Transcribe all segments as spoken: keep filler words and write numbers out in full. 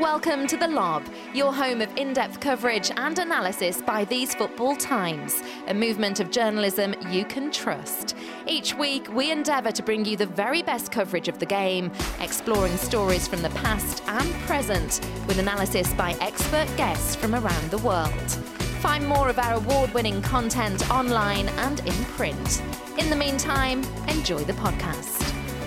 Welcome to The Lob, your home of in-depth coverage and analysis by These Football Times, a movement of journalism you can trust. Each week, we endeavour to bring you the very best coverage of the game, exploring stories from the past and present, with analysis by expert guests from around the world. Find more of our award-winning content online and in print. In the meantime, enjoy the podcast.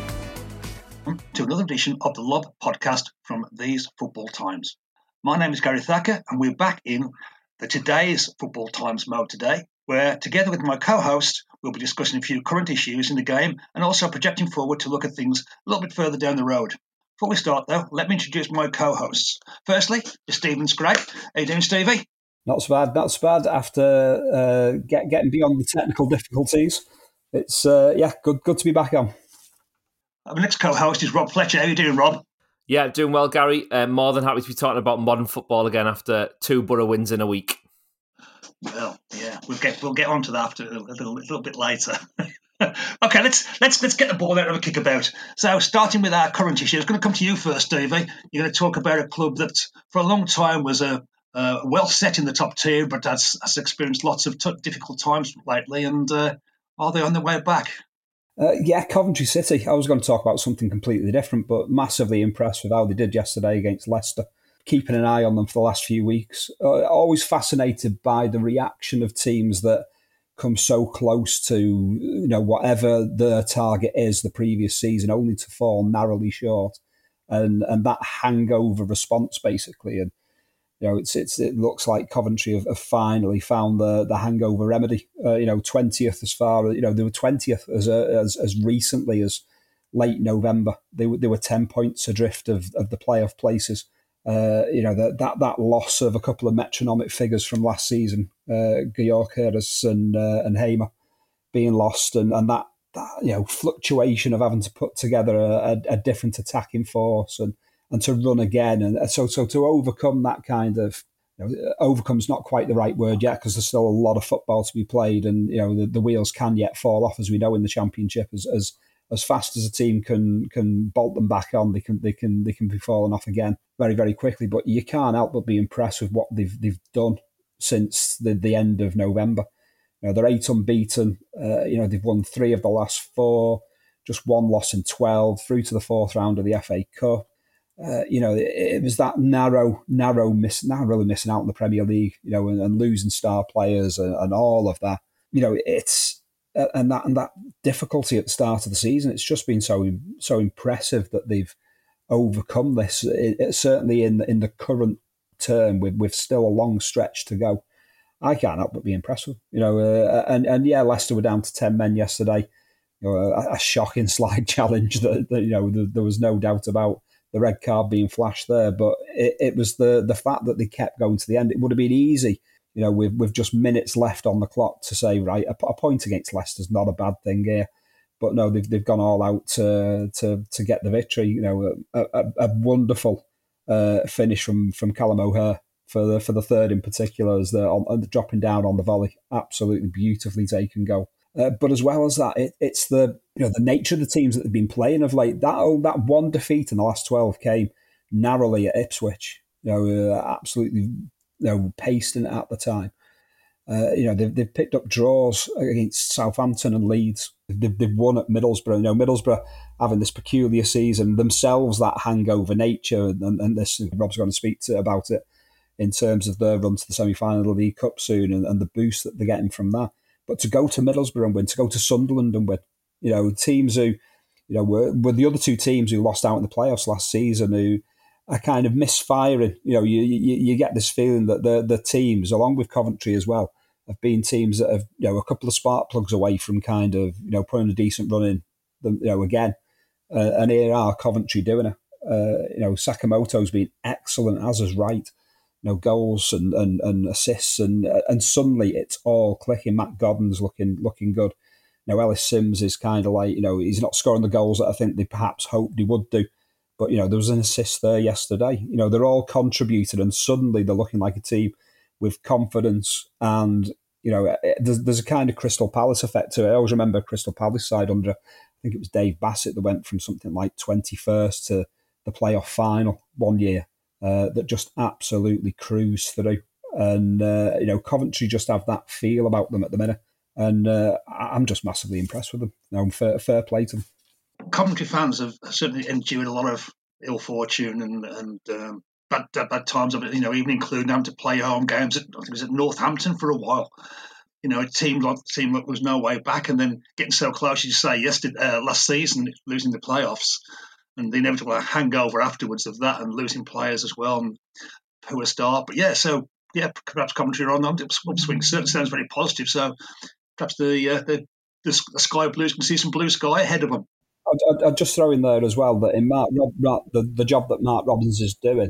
To another edition of the Lob podcast from These Football Times. My name is Gary Thacker, and we're back in the Today's Football Times mode today, where together with my co-host, we'll be discussing a few current issues in the game and also projecting forward to look at things a little bit further down the road. Before we start, though, let me introduce my co-hosts. Firstly, Stephen Scrape. How you doing, Stevie? Not so bad, not so bad. After uh, get, getting beyond the technical difficulties, it's uh, yeah, good, good to be back on. Our next co-host is Rob Fletcher. How are you doing, Rob? Yeah, doing well, Gary. Uh, more than happy to be talking about modern football again after two Borough wins in a week. Well, yeah, we'll get we'll get onto that after a little, a little bit later. Okay, let's let's let's get the ball out of a kickabout. So, starting with our current issue, I was going to come to you first, Stevie. You're going to talk about a club that, for a long time, was a uh, well set in the top tier, but has, has experienced lots of t- difficult times lately. And uh, are they on their way back? Uh, yeah, Coventry City. I was going to talk about something completely different, but massively impressed with how they did yesterday against Leicester. Keeping an eye on them for the last few weeks. Uh, always fascinated by the reaction of teams that come so close to, you know, whatever their target is the previous season, only to fall narrowly short, and and that hangover response basically. And you know, it's it's it looks like Coventry have, have finally found the the hangover remedy. Uh, you know, twentieth as far, you know, they were twentieth as as as recently as late November. They were they were ten points adrift of of the playoff places. Uh, you know, that that that loss of a couple of metronomic figures from last season, uh, Gyökeres and uh, and Hamer being lost, and and that, that you know fluctuation of having to put together a, a different attacking force and. and to run again. And so so to overcome that kind of, you know, overcome's not quite the right word yet because there's still a lot of football to be played, and, you know, the, the wheels can yet fall off, as we know in the Championship. As as as fast as a team can can bolt them back on, they can they can they can be falling off again very, very quickly. But you can't help but be impressed with what they've they've done since the, the end of November. You know, they're eight unbeaten. Uh, you know, they've won three of the last four, just one loss in twelve, through to the fourth round of the F A Cup. Uh, you know, it, it was that narrow, narrow miss, narrowly missing out in the Premier League, you know, and, and losing star players and, and all of that. You know, it's uh, and that and that difficulty at the start of the season. It's just been so so impressive that they've overcome this. It, it, certainly in in the current term, with with still a long stretch to go. I can't help but be impressed with. You know, uh, and and yeah, Leicester were down to ten men yesterday. You know, a, a shocking slide challenge that, that you know there, there was no doubt about. The red card being flashed there, but it, it was the the fact that they kept going to the end. It would have been easy, you know, with, with just minutes left on the clock to say, right, a, a point against Leicester's not a bad thing here. But no, they've they've gone all out to to to get the victory. You know, a, a, a wonderful uh, finish from from Callum O'Hare for the for the third in particular, as they're on, dropping down on the volley. Absolutely beautifully taken goal. Uh, but as well as that, it, it's the you know the nature of the teams that they've been playing of late. That oh, that one defeat in the last twelve came narrowly at Ipswich. You know, uh, absolutely you know pasting it at the time. Uh, you know, they've they've picked up draws against Southampton and Leeds. They've they've won at Middlesbrough. You know, Middlesbrough having this peculiar season themselves, that hangover nature, and, and this Rob's going to speak to about it in terms of their run to the semi-final of the League Cup soon, and, and the boost that they're getting from that. But to go to Middlesbrough and win, to go to Sunderland and win, you know, teams who, you know, were, were the other two teams who lost out in the playoffs last season, who are kind of misfiring. You know, you you, you get this feeling that the the teams, along with Coventry as well, have been teams that have, you know, a couple of spark plugs away from kind of, you know, putting a decent run in them, you know, again. Uh, and here are Coventry doing it. Uh, you know, Sakamoto's been excellent, as is Wright. You know, goals and, and, and assists, and and suddenly it's all clicking. Matt Godden's looking looking good. Now Ellis Sims is kind of like, you know, he's not scoring the goals that I think they perhaps hoped he would do, but you know there was an assist there yesterday. You know, they're all contributed, and suddenly they're looking like a team with confidence. And you know, there's, there's a kind of Crystal Palace effect to it. I always remember Crystal Palace side under, I think it was Dave Bassett, that went from something like twenty-first to the playoff final one year. uh, that just absolutely cruise through. And, uh, you know, Coventry just have that feel about them at the minute. And uh, I'm just massively impressed with them. You know, fair, fair play to them. Coventry fans have certainly endured a lot of ill fortune and, and um, bad, bad times of it, you know, even including having to play home games at, I think it was at Northampton for a while. You know, it seemed like, seemed like there was no way back, and then getting so close, as you say, yesterday, uh, last season, losing the playoffs, and the inevitable hangover afterwards of that, and losing players as well, and poor start. But yeah, so yeah, perhaps Coventry are on the upswing. Certainly sounds very positive. So perhaps the uh, the, the Sky Blues can see some blue sky ahead of them. I'd, I'd just throw in there as well that in Mark, Rob, the, the job that Mark Robins is doing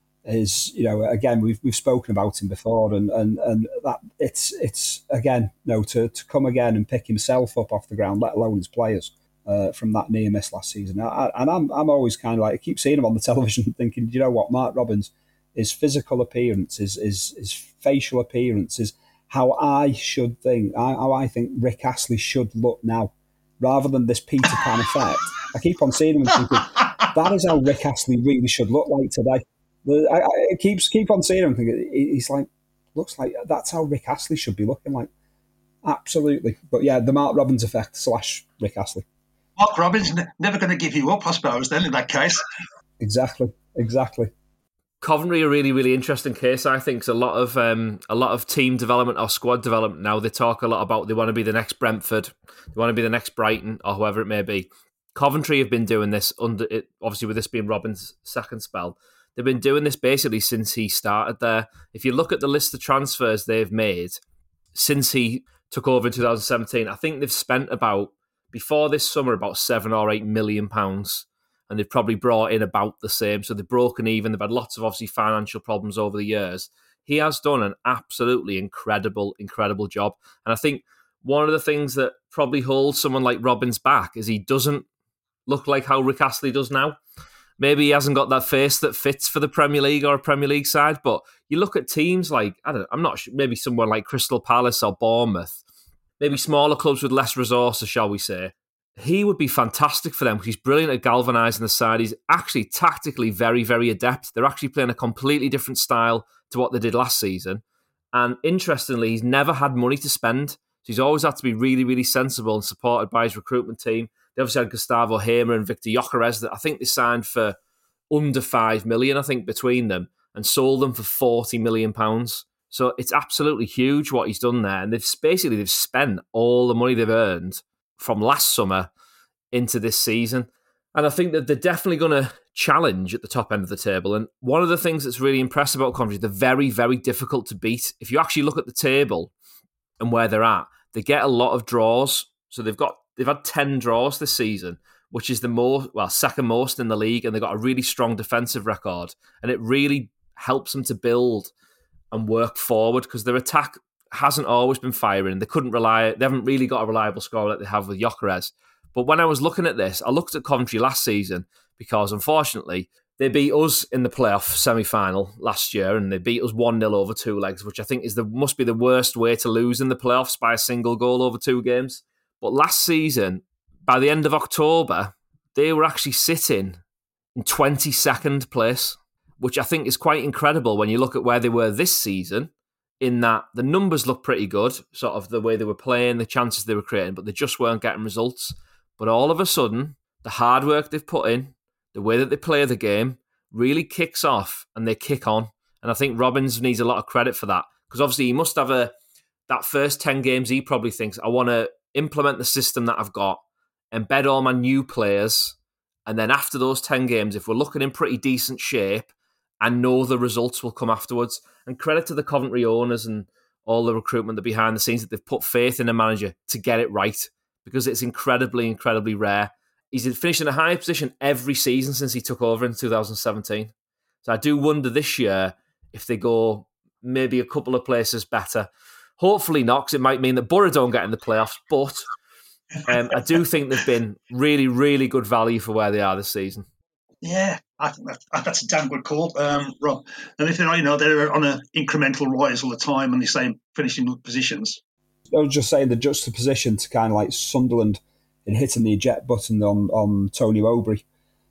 is, you know, again, we've we've spoken about him before, and and, and that it's it's again, you know, to, to come again and pick himself up off the ground, let alone his players, uh, from that near miss last season. I, and I'm I'm always kind of like, I keep seeing him on the television thinking, you know what, Mark Robins, his physical appearance, his his, his facial appearance is how I should think, how I think Rick Astley should look now, rather than this Peter Pan effect. I keep on seeing him and thinking, that is how Rick Astley really should look like today. I, I keeps keep on seeing him thinking, he's like, looks like that's how Rick Astley should be looking like. Absolutely. But yeah, the Mark Robins effect slash Rick Astley. Mark Robins never going to give you up, I suppose, then, in that case. Exactly, exactly. Coventry are a really, really interesting case, I think. It's a lot of um, a lot of team development or squad development now. They talk a lot about they want to be the next Brentford, they want to be the next Brighton, or whoever it may be. Coventry have been doing this under it, obviously with this being Robins' second spell. They've been doing this basically since he started there. If you look at the list of transfers they've made since he took over in two thousand seventeen, I think they've spent about, before this summer, about seven or eight million pounds. And they've probably brought in about the same. So they've broken even. They've had lots of, obviously, financial problems over the years. He has done an absolutely incredible, incredible job. And I think one of the things that probably holds someone like Robins back is he doesn't look like how Rick Astley does now. Maybe he hasn't got that face that fits for the Premier League or a Premier League side. But you look at teams like, I don't know, I'm not sure, maybe someone like Crystal Palace or Bournemouth, maybe smaller clubs with less resources, shall we say. He would be fantastic for them because he's brilliant at galvanising the side. He's actually tactically very, very adept. They're actually playing a completely different style to what they did last season. And interestingly, he's never had money to spend. So he's always had to be really, really sensible and supported by his recruitment team. They obviously had Gustavo Hamer and Victor Gyökeres that I think they signed for under five million, I think, between them, and sold them for forty million pounds. So it's absolutely huge what he's done there. And they've basically they've spent all the money they've earned from last summer into this season. And I think that they're definitely going to challenge at the top end of the table. And one of the things that's really impressive about Coventry, they're very, very difficult to beat. If you actually look at the table and where they're at, they get a lot of draws. So they've got they've had ten draws this season, which is the more well second most in the league, and they've got a really strong defensive record. And it really helps them to build and work forward because their attack hasn't always been firing. They couldn't rely, they haven't really got a reliable scorer like they have with Gyökeres. But when I was looking at this, I looked at Coventry last season because unfortunately they beat us in the playoff semi-final last year, and they beat us one nil over two legs, which I think is the must be the worst way to lose in the playoffs, by a single goal over two games. But last season, by the end of October, they were actually sitting in twenty-second place, which I think is quite incredible when you look at where they were this season, in that the numbers look pretty good, sort of the way they were playing, the chances they were creating, but they just weren't getting results. But all of a sudden, the hard work they've put in, the way that they play the game, really kicks off and they kick on. And I think Robins needs a lot of credit for that, because obviously he must have a, that first ten games, he probably thinks, I want to implement the system that I've got, embed all my new players, and then after those ten games, if we're looking in pretty decent shape, I know the results will come afterwards. And credit to the Coventry owners and all the recruitment that behind the scenes that they've put faith in a manager to get it right, because it's incredibly, incredibly rare. He's finished in a high position every season since he took over in two thousand seventeen. So I do wonder this year if they go maybe a couple of places better. Hopefully not, because it might mean that Borough don't get in the playoffs. But um, I do think they've been really, really good value for where they are this season. Yeah, I think that's, that's a damn good call, um, Rob. And if they're, you know, they're on an incremental rise all the time and the same finishing positions. I was just saying the juxtaposition to kind of like Sunderland in hitting the eject button on, on Tony Mowbray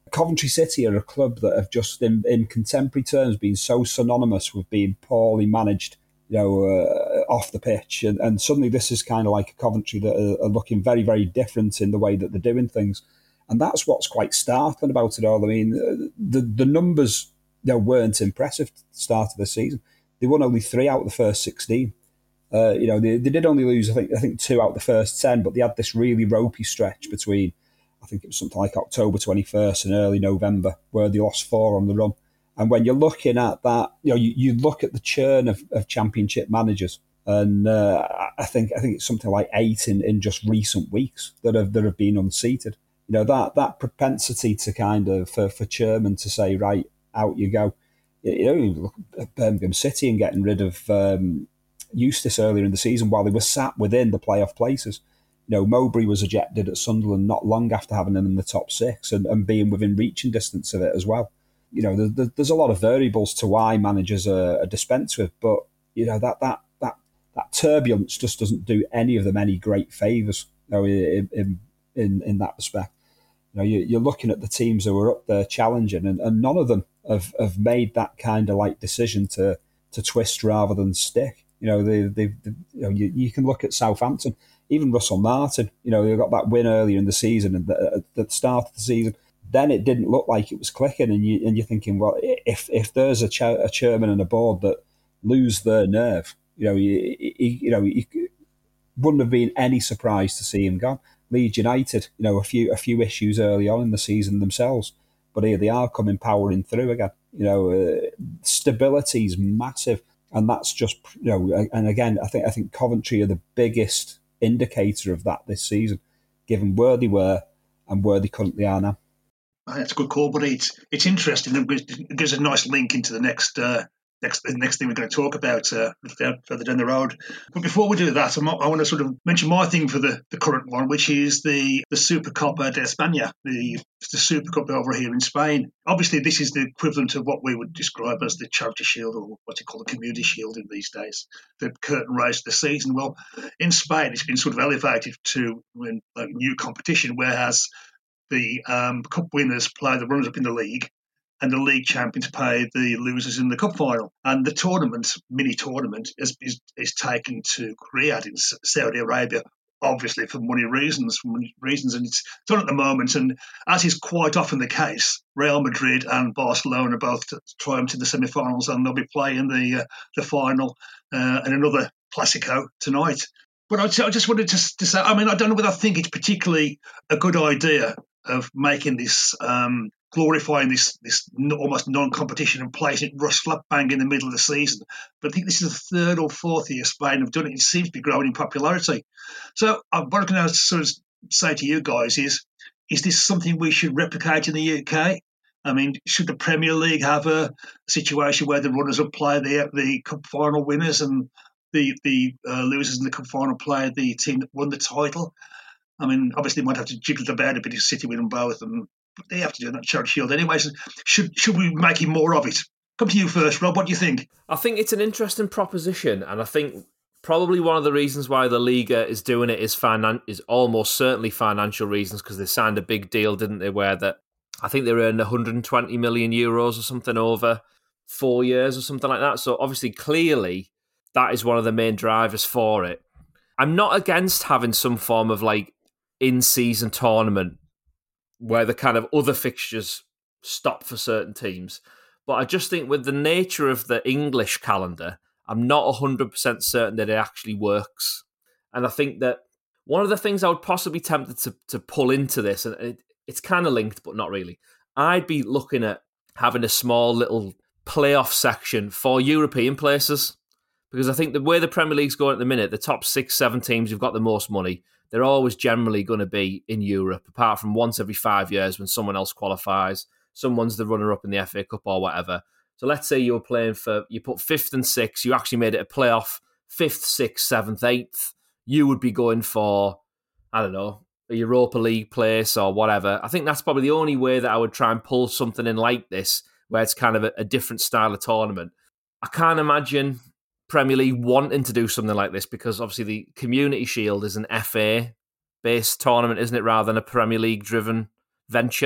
Coventry City are a club that have just, in, in contemporary terms, been so synonymous with being poorly managed, you know, uh, off the pitch. And, and suddenly this is kind of like a Coventry that are, are looking very, very different in the way that they're doing things. And that's what's quite startling about it all. I mean, the the numbers, you know, weren't impressive at the start of the season. They won only three out of the first sixteen. Uh, you know, they, they did only lose, I think, I think two out of the first ten, but they had this really ropey stretch between, I think it was something like October twenty-first and early November, where they lost four on the run. And when you're looking at that, you know, you, you look at the churn of, of Championship managers, and uh, I think I think it's something like eight in, in just recent weeks that have that have been unseated. You know, that that propensity to kind of for, for chairman to say, right, out you go. You know, you look at Birmingham City and getting rid of um, Eustace earlier in the season while they were sat within the playoff places. You know, Mowbray was ejected at Sunderland not long after having them in the top six and, and being within reaching distance of it as well. You know, there, there's a lot of variables to why managers are, are dispensed with, but you know that that that that turbulence just doesn't do any of them any great favours. You know, in in in, in that respect. You know, you, you're looking at the teams who are up there challenging, and, and none of them have, have made that kind of like decision to to twist rather than stick. You know, they they, they you know you, you can look at Southampton, even Russell Martin. You know, they got that win earlier in the season, and the, at the start of the season, then it didn't look like it was clicking, and you and you're thinking, well, if if there's a, cha- a chairman and a board that lose their nerve, you know, you, you, you know, it wouldn't have been any surprise to see him gone. Leeds United, you know, a few a few issues early on in the season themselves, but here they are coming powering through again. You know, uh, stability is massive, and that's just, you know, and again, I think I think Coventry are the biggest indicator of that this season, given where they were and where they currently are now. That's a good call, but it's it's interesting. It gives a nice link into the next uh, next the next thing we're going to talk about uh, further down the road. But before we do that, I'm, I want to sort of mention my thing for the, the current one, which is the the Supercopa de España, the the Super Cup over here in Spain. Obviously, this is the equivalent of what we would describe as the Charity Shield, or what you call the Community Shield in these days, the curtain raise of the season. Well, in Spain, it's been sort of elevated to a new competition, whereas the um, cup winners play the runners-up in the league, and the league champions play the losers in the cup final. And the tournament, mini tournament, is is, is taken to Riyadh in Saudi Arabia, obviously for money reasons. For money reasons, and it's done at the moment. And as is quite often the case, Real Madrid and Barcelona both triumphed in the semi-finals, and they'll be playing the uh, the final uh, in another Clásico tonight. But I, I just wanted to, to say, I mean, I don't know whether I think it's particularly a good idea of making this, um, glorifying this this almost non-competition and placing it rush slap bang in the middle of the season. But I think this is the third or fourth year Spain have done it. It seems to be growing in popularity. So uh, what I'm going to sort of say to you guys is, is this something we should replicate in the U K? I mean, should the Premier League have a situation where the runners-up play the, the cup final winners, and the, the uh, losers in the cup final play the team that won the title? I mean, obviously, they might have to jiggle it about a bit if City win them both, and but they have to do that Charity Shield anyway. So should should we be making more of it? Come to you first, Rob. What do you think? I think it's an interesting proposition, and I think probably one of the reasons why the Liga is doing it is finan- is almost certainly financial reasons, because they signed a big deal, didn't they? Where that I think they earned one hundred twenty million euros or something over four years or something like that. So obviously, clearly, that is one of the main drivers for it. I'm not against having some form of like in-season tournament where the kind of other fixtures stop for certain teams. But I just think with the nature of the English calendar, I'm not one hundred percent certain that it actually works. And I think that one of the things I would possibly be tempted to, to pull into this, and it, it's kind of linked, but not really, I'd be looking at having a small little playoff section for European places. Because I think the way the Premier League's going at the minute, the top six, seven teams who've got the most money, they're always generally going to be in Europe, apart from once every five years when someone else qualifies. Someone's the runner-up in the F A Cup or whatever. So let's say you were playing for, you put fifth and sixth, you actually made it a playoff, fifth, sixth, seventh, eighth. You would be going for, I don't know, a Europa League place or whatever. I think that's probably the only way that I would try and pull something in like this, where it's kind of a, a different style of tournament. I can't imagine Premier League wanting to do something like this, because obviously the Community Shield is an F A-based tournament, isn't it, rather than a Premier League-driven venture.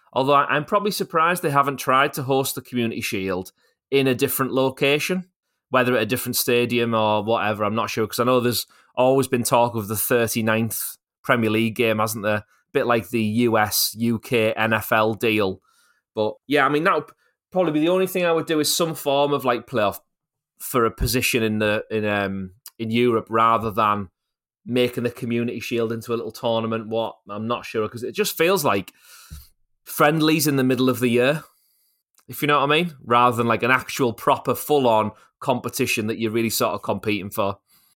Although I'm probably surprised they haven't tried to host the Community Shield in a different location, whether at a different stadium or whatever. I'm not sure, because I know there's always been talk of the thirty-ninth Premier League game, hasn't there? A bit like the U S, U K, N F L deal. But yeah, I mean, that would probably be the only thing I would do is some form of like playoff for a position in the in um in Europe, rather than making the Community Shield into a little tournament. What I'm not sure, because it just feels like friendlies in the middle of the year, if you know what I mean, rather than like an actual proper full-on competition that you're really sort of competing for.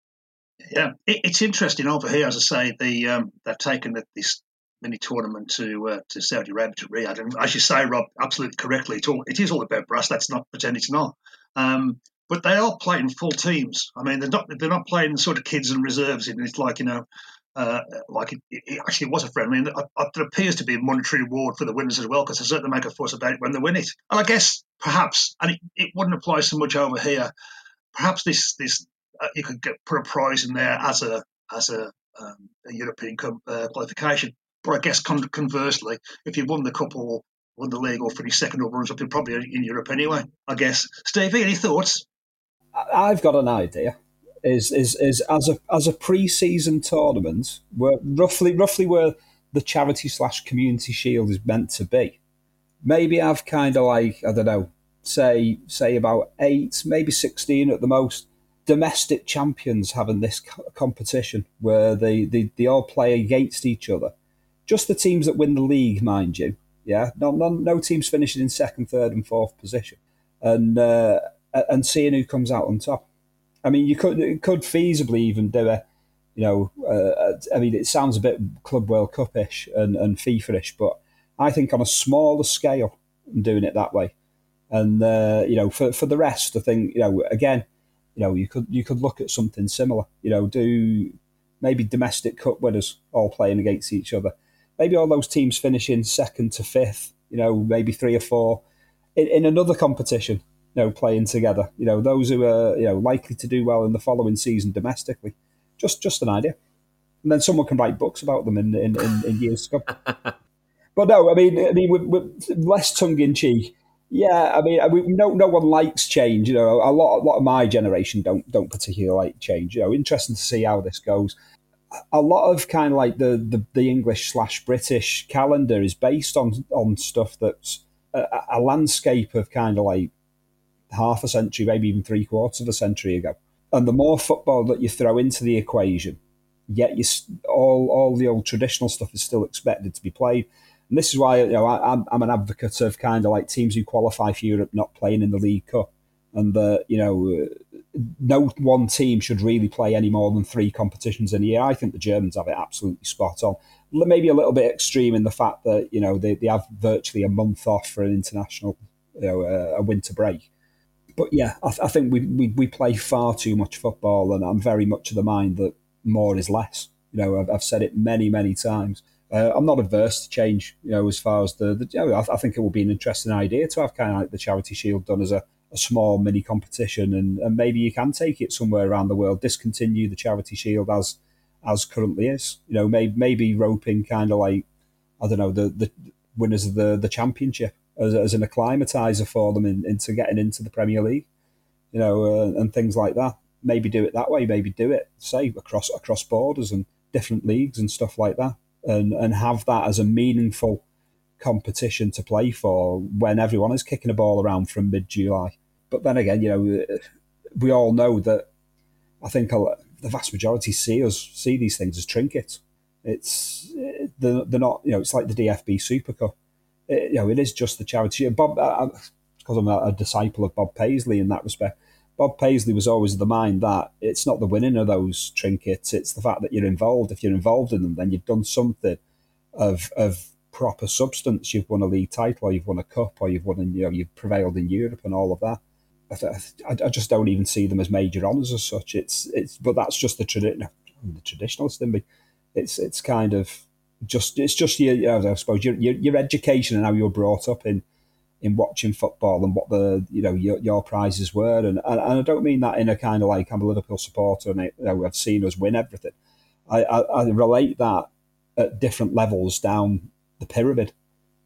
Yeah, it, it's interesting over here. As I say, the um, they've taken the, this mini tournament to uh, to Saudi Arabia, to Riyadh, and as you say, Rob, absolutely correctly, it's all, it is all about brass. Let's not pretend it's not. Um, but they are playing full teams. I mean, they're not they're not playing sort of kids and reserves. And it's like, you know, uh, like it, it actually was a friendly. And there appears to be a monetary reward for the winners as well, because they certainly make a fuss about it when they win it. And I guess perhaps, and it, it wouldn't apply so much over here. Perhaps this this uh, you could get put a prize in there as a as a, um, a European uh, qualification. But I guess con- conversely, if you won the cup or won the league or finished second or runners up, you're probably in Europe anyway, I guess. Stevie, any thoughts? I've got an idea. Is is is as a as a pre-season tournament, where roughly roughly where the charity slash community shield is meant to be. Maybe I've kind of like, I don't know, say say about eight, maybe sixteen at the most, domestic champions having this co- competition where they, they, they all play against each other. Just the teams that win the league, mind you. Yeah, no, no, no teams finishing in second, third, and fourth position, and uh, and seeing who comes out on top. I mean, you could it could feasibly even do a, you know, uh, I mean, it sounds a bit Club World Cup-ish and, and FIFA-ish, but I think on a smaller scale, doing it that way, and uh, you know, for for the rest, I think, you know, again, you know, you could you could look at something similar. You know, do maybe domestic cup winners all playing against each other. Maybe all those teams finishing second to fifth, you know, maybe three or four in, in another competition, you know, playing together. You know, those who are, you know, likely to do well in the following season domestically. Just just an idea. And then someone can write books about them in, in, in, in years to come. But no, I mean, I mean, with, with less tongue in cheek. Yeah, I mean, I mean, no, no one likes change. You know, a lot, a lot of my generation don't don't particularly like change. You know, interesting to see how this goes. A lot of kind of like the, the, the English slash British calendar is based on on stuff that's a, a landscape of kind of like half a century, maybe even three quarters of a century ago. And the more football that you throw into the equation, yet you all all the old traditional stuff is still expected to be played. And this is why, you know, I, I'm I'm an advocate of kind of like teams who qualify for Europe not playing in the League Cup, and that, you know, no one team should really play any more than three competitions in a year. I think the Germans have it absolutely spot on. Maybe a little bit extreme in the fact that, you know, they, they have virtually a month off for an international, you know, a, a winter break. But yeah, I, I think we, we we play far too much football, and I'm very much of the mind that more is less. You know, I've, I've said it many, many times. Uh, I'm not adverse to change, you know, as far as the, the you know, I, I think it would be an interesting idea to have kind of like the Charity Shield done as a, a small mini competition, and, and maybe you can take it somewhere around the world, discontinue the Charity Shield as as currently is. You know, maybe, maybe roping kind of like, I don't know, the, the winners of the, the championship as, as an acclimatizer for them in, into getting into the Premier League, you know, uh, and things like that. Maybe do it that way, maybe do it, say, across across borders and different leagues and stuff like that. And, and have that as a meaningful competition to play for when everyone is kicking a ball around from mid-July. But then again, you know, we all know that I think a, the vast majority see us see these things as trinkets. It's they're, they're not, you know, it's like the D F B Super Cup. It, you know, it is just the charity. Bob, because I'm a, a disciple of Bob Paisley in that respect. Bob Paisley was always of the mind that it's not the winning of those trinkets, it's the fact that you're involved. If you're involved in them, then you've done something of of proper substance. You've won a league title, or you've won a cup, or you've won, in, you know, you've prevailed in Europe and all of that. I, I just don't even see them as major honours as such. It's it's, but that's just the tradition, the traditionalist in me. It's it's kind of just it's just your, you know, I suppose your, your your education and how you were brought up in. in watching football and what the, you know, your, your prizes were. And, and and I don't mean that in a kind of like, I'm a Liverpool supporter and, you know, I've seen us win everything. I, I, I relate that at different levels down the pyramid.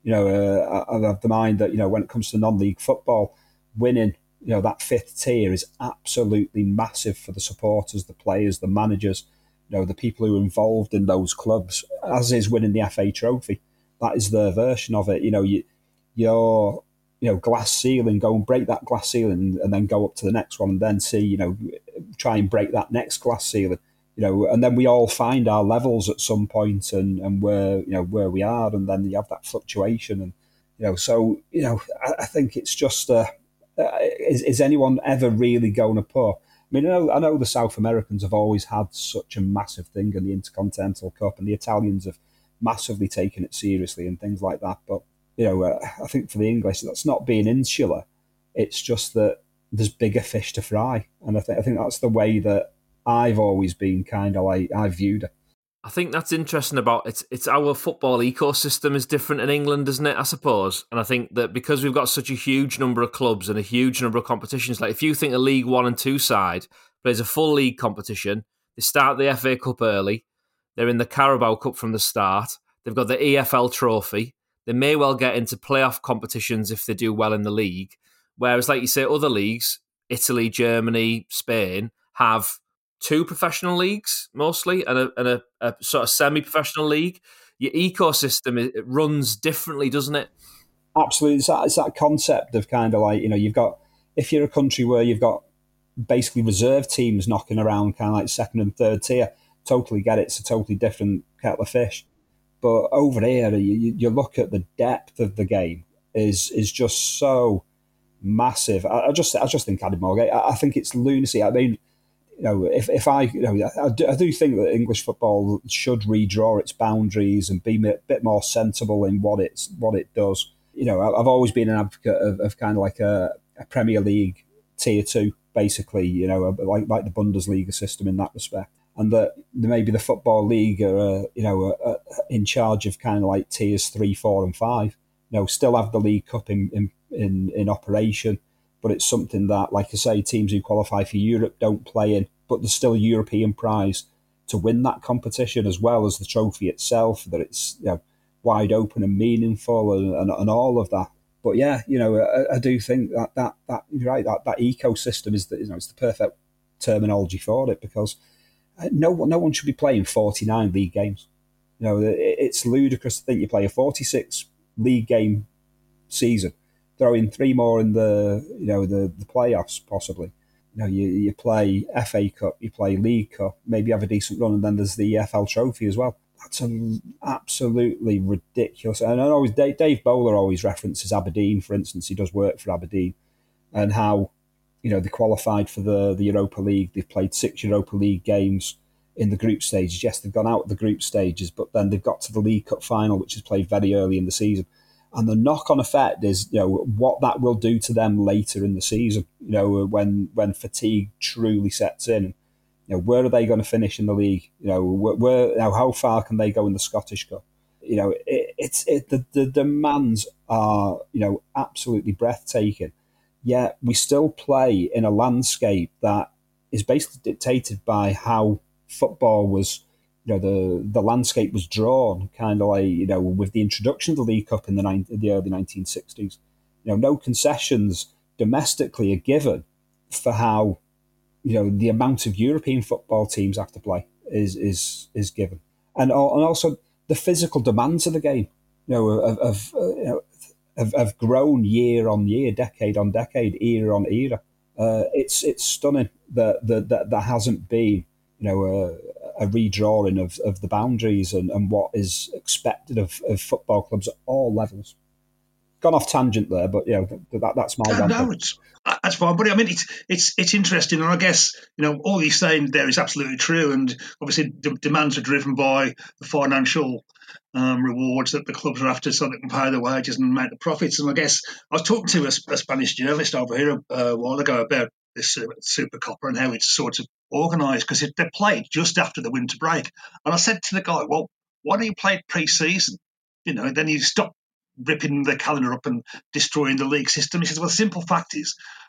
You know, uh, I'm of the mind that, you know, when it comes to non-league football, winning, you know, that fifth tier is absolutely massive for the supporters, the players, the managers, you know, the people who are involved in those clubs, as is winning the F A Trophy. That is their version of it. You know, you, your, you know, glass ceiling, go and break that glass ceiling and then go up to the next one and then see, you know, try and break that next glass ceiling. You know, and then we all find our levels at some point and, and where, you know, where we are, and then you have that fluctuation. And, you know, so, you know, I, I think it's just, uh, uh, is, is anyone ever really going to put, I mean, I know, I know the South Americans have always had such a massive thing in the Intercontinental Cup, and the Italians have massively taken it seriously and things like that. But, you know, uh, I think for the English, that's not being insular. It's just that there's bigger fish to fry. And I, th- I think that's the way that I've always been kind of like, I viewed it. I think that's interesting about it's it's our football ecosystem is different in England, isn't it, I suppose? And I think that because we've got such a huge number of clubs and a huge number of competitions, like if you think a League One and Two side plays a full league competition, they start the F A Cup early, they're in the Carabao Cup from the start, they've got the E F L trophy, they may well get into playoff competitions if they do well in the league. Whereas, like you say, other leagues, Italy, Germany, Spain, have two professional leagues mostly and a, and a, a sort of semi-professional league. Your ecosystem, it runs differently, doesn't it? Absolutely. It's that, it's that concept of kind of like, you know, you've got, if you're a country where you've got basically reserve teams knocking around kind of like second and third tier, totally get it. It's a totally different kettle of fish. But over here, you, you look at the depth of the game is is just so massive. I, I just I just think Adam Morgan, I, I think it's lunacy. I mean, you know, if, if I, you know, I do, I do think that English football should redraw its boundaries and be a bit more sensible in what it's what it does. You know, I've always been an advocate of, of kind of like a, a Premier League tier two, basically. You know, like like the Bundesliga system in that respect, and that maybe the Football League are, uh, you know, uh, in charge of kind of like tiers three, four, and five. You know, still have the League Cup in in in, in operation. But it's something that, like I say, teams who qualify for Europe don't play in, but there's still a European prize to win that competition as well as the trophy itself, that it's, you know, wide open and meaningful and, and, and all of that. But yeah, you know, I, I do think that, that, that you're right, that, that ecosystem is the, you know, it's the perfect terminology for it, because no, no one should be playing forty-nine league games. You know, it, it's ludicrous to think you play a forty-six league game season, throw in three more in the, you know, the, the playoffs possibly. You know, you, you play F A Cup, you play League Cup, maybe have a decent run, and then there's the E F L Trophy as well. That's a, absolutely ridiculous. And I always Dave, Dave Bowler always references Aberdeen, for instance. He does work for Aberdeen, and how, you know, they qualified for the, the Europa League. They've played six Europa League games in the group stages. Yes, they've gone out of the group stages, but then they've got to the League Cup final, which is played very early in the season. And the knock-on effect is, you know, what that will do to them later in the season. You know, when when fatigue truly sets in. You know, where are they going to finish in the league? You know, where, where you know, how far can they go in the Scottish Cup? You know, it, it's it, the the demands are, you know, absolutely breathtaking. Yet we still play in a landscape that is basically dictated by how football was. You know, the, the landscape was drawn kind of like, you know, with the introduction of the League Cup in the, in the early nineteen sixties. You know, no concessions domestically are given for how, you know, the amount of European football teams have to play is is is given. And, and also the physical demands of the game, you know, have, have, uh, you know, have, have grown year on year, decade on decade, era on era. Uh, it's it's stunning that, that, that there hasn't been, you know, a, a redrawing of, of the boundaries and, and what is expected of, of football clubs at all levels. Gone off tangent there, but, you know, that, that's my no, no, it's, that's fine. But I mean, it's it's it's interesting, and I guess, you know, all he's saying there is absolutely true. And obviously, the demands are driven by the financial um, rewards that the clubs are after, so they can pay the wages and make the profits. And I guess I was talking to a, a Spanish journalist over here a, a while ago about this uh, Super Copa and how it's sort of organised, because they played just after the winter break. And I said to the guy, well, why don't you play pre-season? You know, then you stop ripping the calendar up and destroying the league system. He says, well, the simple fact is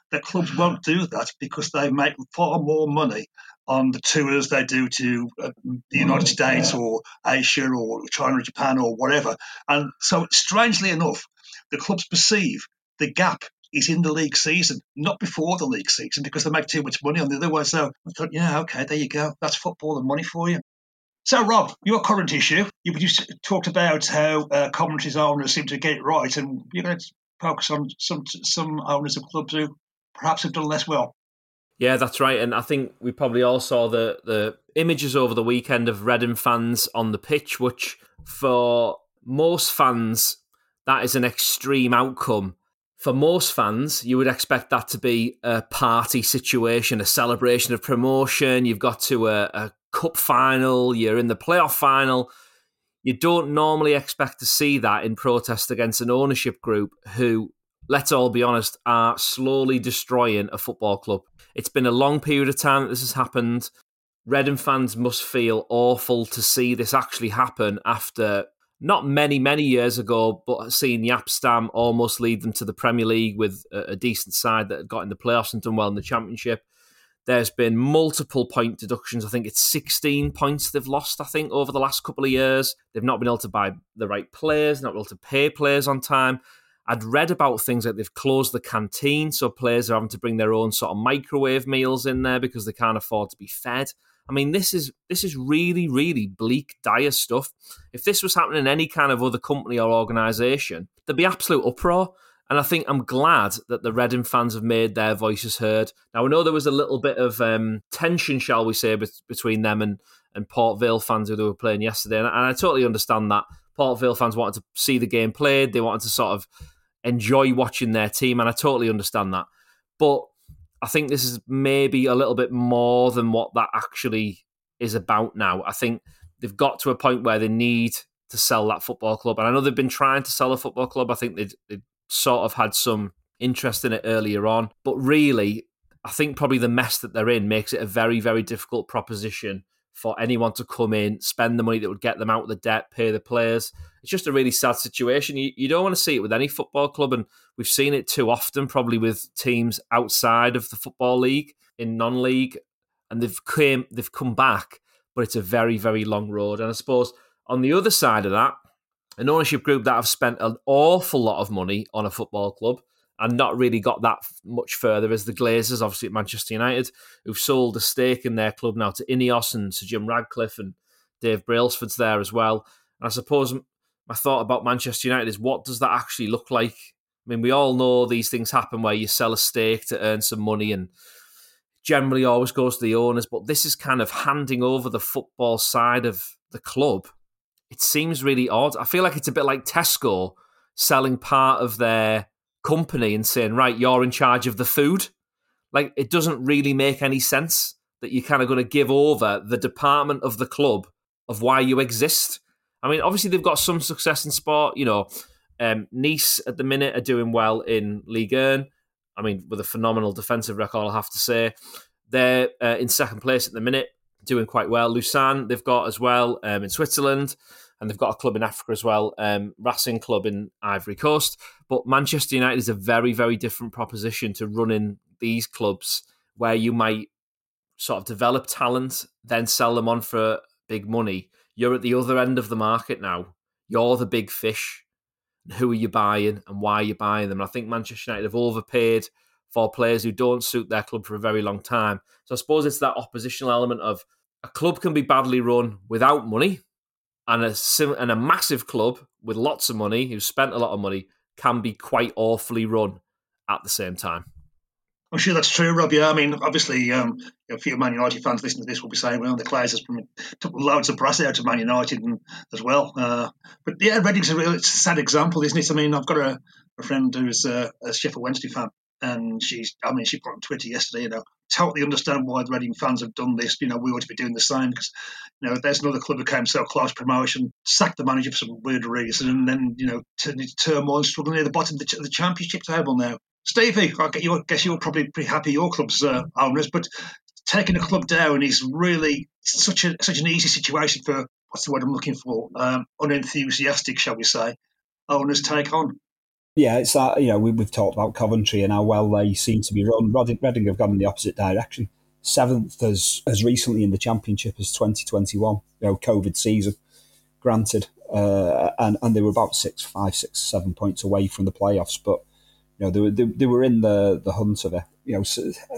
that clubs won't do that because they make far more money on the tours they do to uh, the United States or Asia or China or Japan or whatever. And so, strangely enough, the clubs perceive the gap is in the league season, not before the league season, because they make too much money on the other one. So I thought, yeah, okay, there you go. That's football and money for you. So, Rob, your current issue, you just talked about how uh, Coventry's owners seem to get it right, and you're going to focus on some some owners of clubs who perhaps have done less well. Yeah, that's right. And I think we probably all saw the, the images over the weekend of Reading fans on the pitch, which for most fans, that is an extreme outcome. For most fans, you would expect that to be a party situation, a celebration of promotion. You've got to a, a cup final, you're in the playoff final. You don't normally expect to see that in protest against an ownership group who, let's all be honest, are slowly destroying a football club. It's been a long period of time that this has happened. Reading fans must feel awful to see this actually happen after not many, many years ago, but seeing Jaap Stam almost lead them to the Premier League with a, a decent side that had got in the playoffs and done well in the Championship. There's been multiple point deductions. I think it's sixteen points they've lost, I think, over the last couple of years. They've not been able to buy the right players, not been able to pay players on time. I'd read about things like they've closed the canteen, so players are having to bring their own sort of microwave meals in there because they can't afford to be fed. I mean, this is this is really, really bleak, dire stuff. If this was happening in any kind of other company or organisation, there'd be absolute uproar. And I think I'm glad that the Reading fans have made their voices heard. Now, I know there was a little bit of um, tension, shall we say, bet- between them and, and Port Vale fans who they were playing yesterday. And, and I totally understand that. Port Vale fans wanted to see the game played. They wanted to sort of enjoy watching their team, and I totally understand that. But I think this is maybe a little bit more than what that actually is about now. I think they've got to a point where they need to sell that football club. And I know they've been trying to sell a football club. I think they'd, they'd sort of had some interest in it earlier on. But really, I think probably the mess that they're in makes it a very, very difficult proposition for anyone to come in, spend the money that would get them out of the debt, pay the players. It's just a really sad situation. You, you don't want to see it with any football club, and we've seen it too often, probably with teams outside of the Football League, in non-league, and they've came, they've come back, but it's a very, very long road. And I suppose on the other side of that, an ownership group that have spent an awful lot of money on a football club and not really got that much further as the Glazers, obviously at Manchester United, who've sold a stake in their club now to Ineos, and Sir Jim Radcliffe and Dave Brailsford's there as well. And I suppose my thought about Manchester United is, what does that actually look like? I mean, we all know these things happen where you sell a stake to earn some money, and generally always goes to the owners, but this is kind of handing over the football side of the club. It seems really odd. I feel like it's a bit like Tesco selling part of their company and saying, right, you're in charge of the food. Like, it doesn't really make any sense that you're kind of going to give over the department of the club of why you exist. I mean, obviously they've got some success in sport. You know, um, Nice at the minute are doing well in Ligue one. I mean, with a phenomenal defensive record, I'll have to say. They're uh, in second place at the minute, doing quite well. Lausanne, they've got as well um, in Switzerland, and they've got a club in Africa as well, um, Racing Club in Ivory Coast. But Manchester United is a very, very different proposition to running these clubs, where you might sort of develop talent, then sell them on for big money. You're at the other end of the market now. You're the big fish. Who are you buying and why are you buying them? And I think Manchester United have overpaid for players who don't suit their club for a very long time. So I suppose it's that oppositional element of a club can be badly run without money, and a sim- and a massive club with lots of money, who's spent a lot of money, can be quite awfully run at the same time. I'm sure that's true, Rob. Yeah, I mean, obviously, um, a few Man United fans listening to this will be saying, well, the Glazers took loads of brass out of Man United and, as well. Uh, but yeah, Reading's a real it's a sad example, isn't it? I mean, I've got a, a friend who's a, a Sheffield Wednesday fan, and she's, I mean, she put on Twitter yesterday, you know, totally understand why the Reading fans have done this. You know, we ought to be doing the same, because, you know, there's another club that came so close promotion, sacked the manager for some weird reason, and then, you know, turned into turmoil and struggling near the bottom of the, the championship table now. Stevie, I guess you're probably pretty happy your club's uh, owners, but taking a club down is really such a such an easy situation for, what's the word I'm looking for, um, unenthusiastic, shall we say, owners take on. Yeah, it's that, you know, we, we've talked about Coventry and how well they seem to be run. Reading, Reading have gone in the opposite direction. Seventh as as recently in the Championship as twenty twenty-one, you know, COVID season, granted, uh, and and they were about six, five, six, seven points away from the playoffs, but you know they were they, they were in the the hunt of it. You know,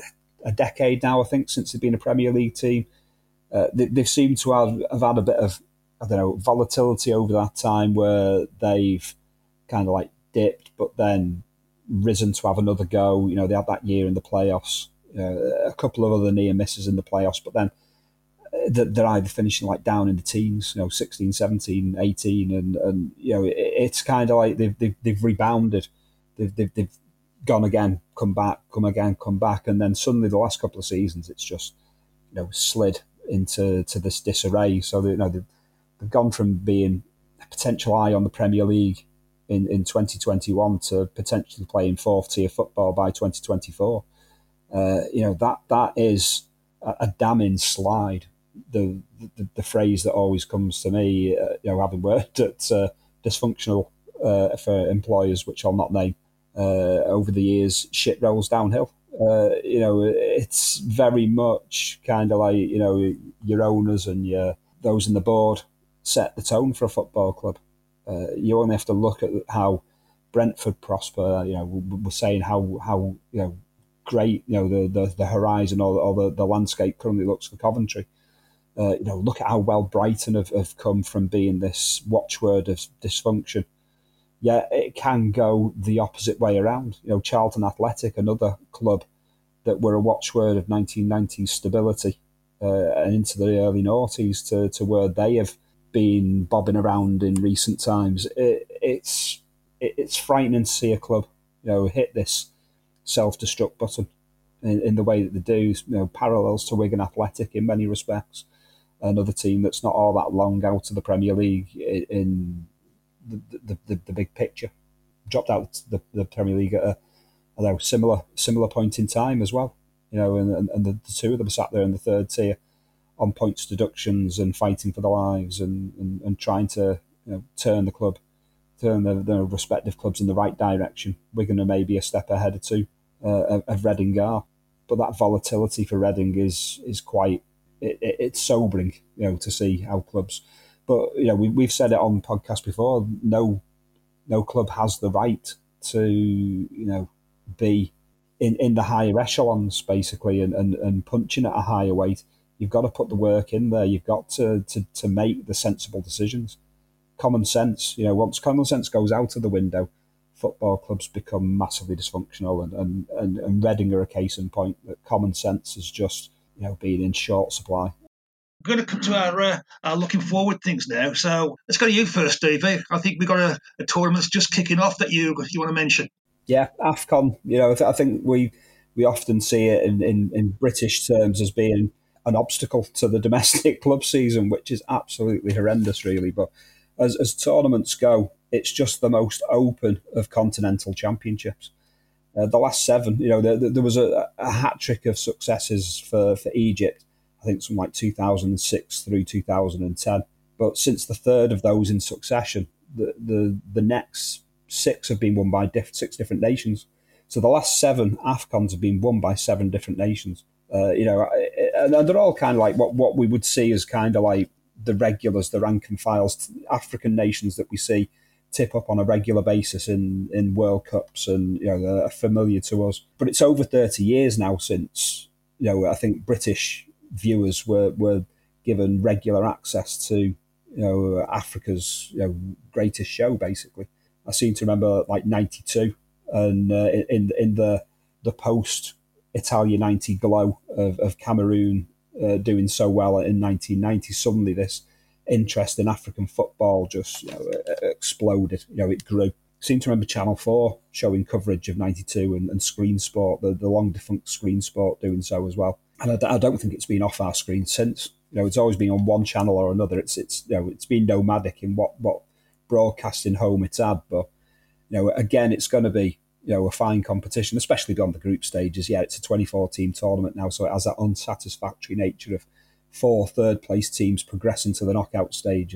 a decade now, I think, since they've been a Premier League team. Uh, they, they've seemed to have, have had a bit of, I don't know, volatility over that time where they've kind of like dipped, but then risen to have another go. You know, they had that year in the playoffs, uh, a couple of other near misses in the playoffs, but then they're either finishing like down in the teens, you know, sixteen, seventeen, eighteen, and, and you know, it, it's kind of like they've, they've, they've rebounded. They've, they've, they've gone again, come back, come again, come back, and then suddenly the last couple of seasons, it's just, you know, slid into to this disarray. So they, you know, they've, they've gone from being a potential eye on the Premier League in, in twenty twenty-one to potentially playing fourth tier football by twenty twenty-four. Uh, you know, that that is a, a damning slide. The, the the phrase that always comes to me, uh, you know, having worked at uh, dysfunctional uh, for employers, which I'll not name, uh, over the years, shit rolls downhill. Uh, you know, it's very much kind of like, you know, your owners and your those in the board set the tone for a football club. Uh, you only have to look at how Brentford prosper. You know, we're saying how how you know great you know the the, the horizon or, or the, the landscape currently looks for Coventry. Uh, you know, look at how well Brighton have, have come from being this watchword of dysfunction. Yeah, it can go the opposite way around. You know, Charlton Athletic, another club that were a watchword of nineteen nineties stability uh, and into the early noughties to, to where they have been bobbing around in recent times. It, it's it, it's frightening to see a club, you know, hit this self-destruct button in, in the way that they do. You know, parallels to Wigan Athletic in many respects. Another team that's not all that long out of the Premier League in the the, the, the big picture. Dropped out the, the Premier League at a, a similar similar point in time as well. You know, and, and the, the two of them sat there in the third tier on points deductions and fighting for their lives and, and, and trying to, you know, turn the club, turn their, their respective clubs in the right direction. Wigan are maybe a step ahead or two uh, of Reading are. But that volatility for Reading is is quite It, it, it's sobering, you know, to see how clubs. But you know, we we've said it on podcast before. No, no club has the right to, you know, be in, in the higher echelons basically, and, and, and punching at a higher weight. You've got to put the work in there. You've got to, to to make the sensible decisions. Common sense, you know, once common sense goes out of the window, football clubs become massively dysfunctional, and and and, and Reading are a case in point that common sense is just, you know, being in short supply. We're going to come to our, uh, our looking forward things now. So let's go to you first, Stevie. I think we've got a, a tournament that's just kicking off that you you want to mention. Yeah, AFCON. You know, I think we we often see it in, in, in British terms as being an obstacle to the domestic club season, which is absolutely horrendous, really. But as as tournaments go, it's just the most open of continental championships. Uh, the last seven, you know, there, there was a, a hat trick of successes for, for Egypt. I think from like two thousand six through two thousand ten. But since the third of those in succession, the the, the next six have been won by diff- six different nations. So the last seven AFCONs have been won by seven different nations. Uh, you know, and they're all kind of like what, what we would see as kind of like the regulars, the rank and files, African nations that we see tip up on a regular basis in, in World Cups, and you know, are familiar to us. But it's over thirty years now since, you know, I think British viewers were, were given regular access to, you know, Africa's, you know, greatest show. Basically, I seem to remember like ninety-two, and uh, in in the the post Italia ninety glow of, of Cameroon uh, doing so well in nineteen ninety. Suddenly, this interest in African football just, you know, exploded. You know, it grew. I seem to remember Channel four showing coverage of ninety-two, and, and Screen Sport, the, the long defunct Screen Sport, doing so as well. And I, I don't think it's been off our screen since. You know, it's always been on one channel or another. It's it's you know, it's been nomadic in what what broadcasting home it's had. But you know, again, it's going to be, you know, a fine competition, especially beyond the group stages. Yeah, it's a twenty-four team tournament now, so it has that unsatisfactory nature of four third place teams progressing to the knockout stages.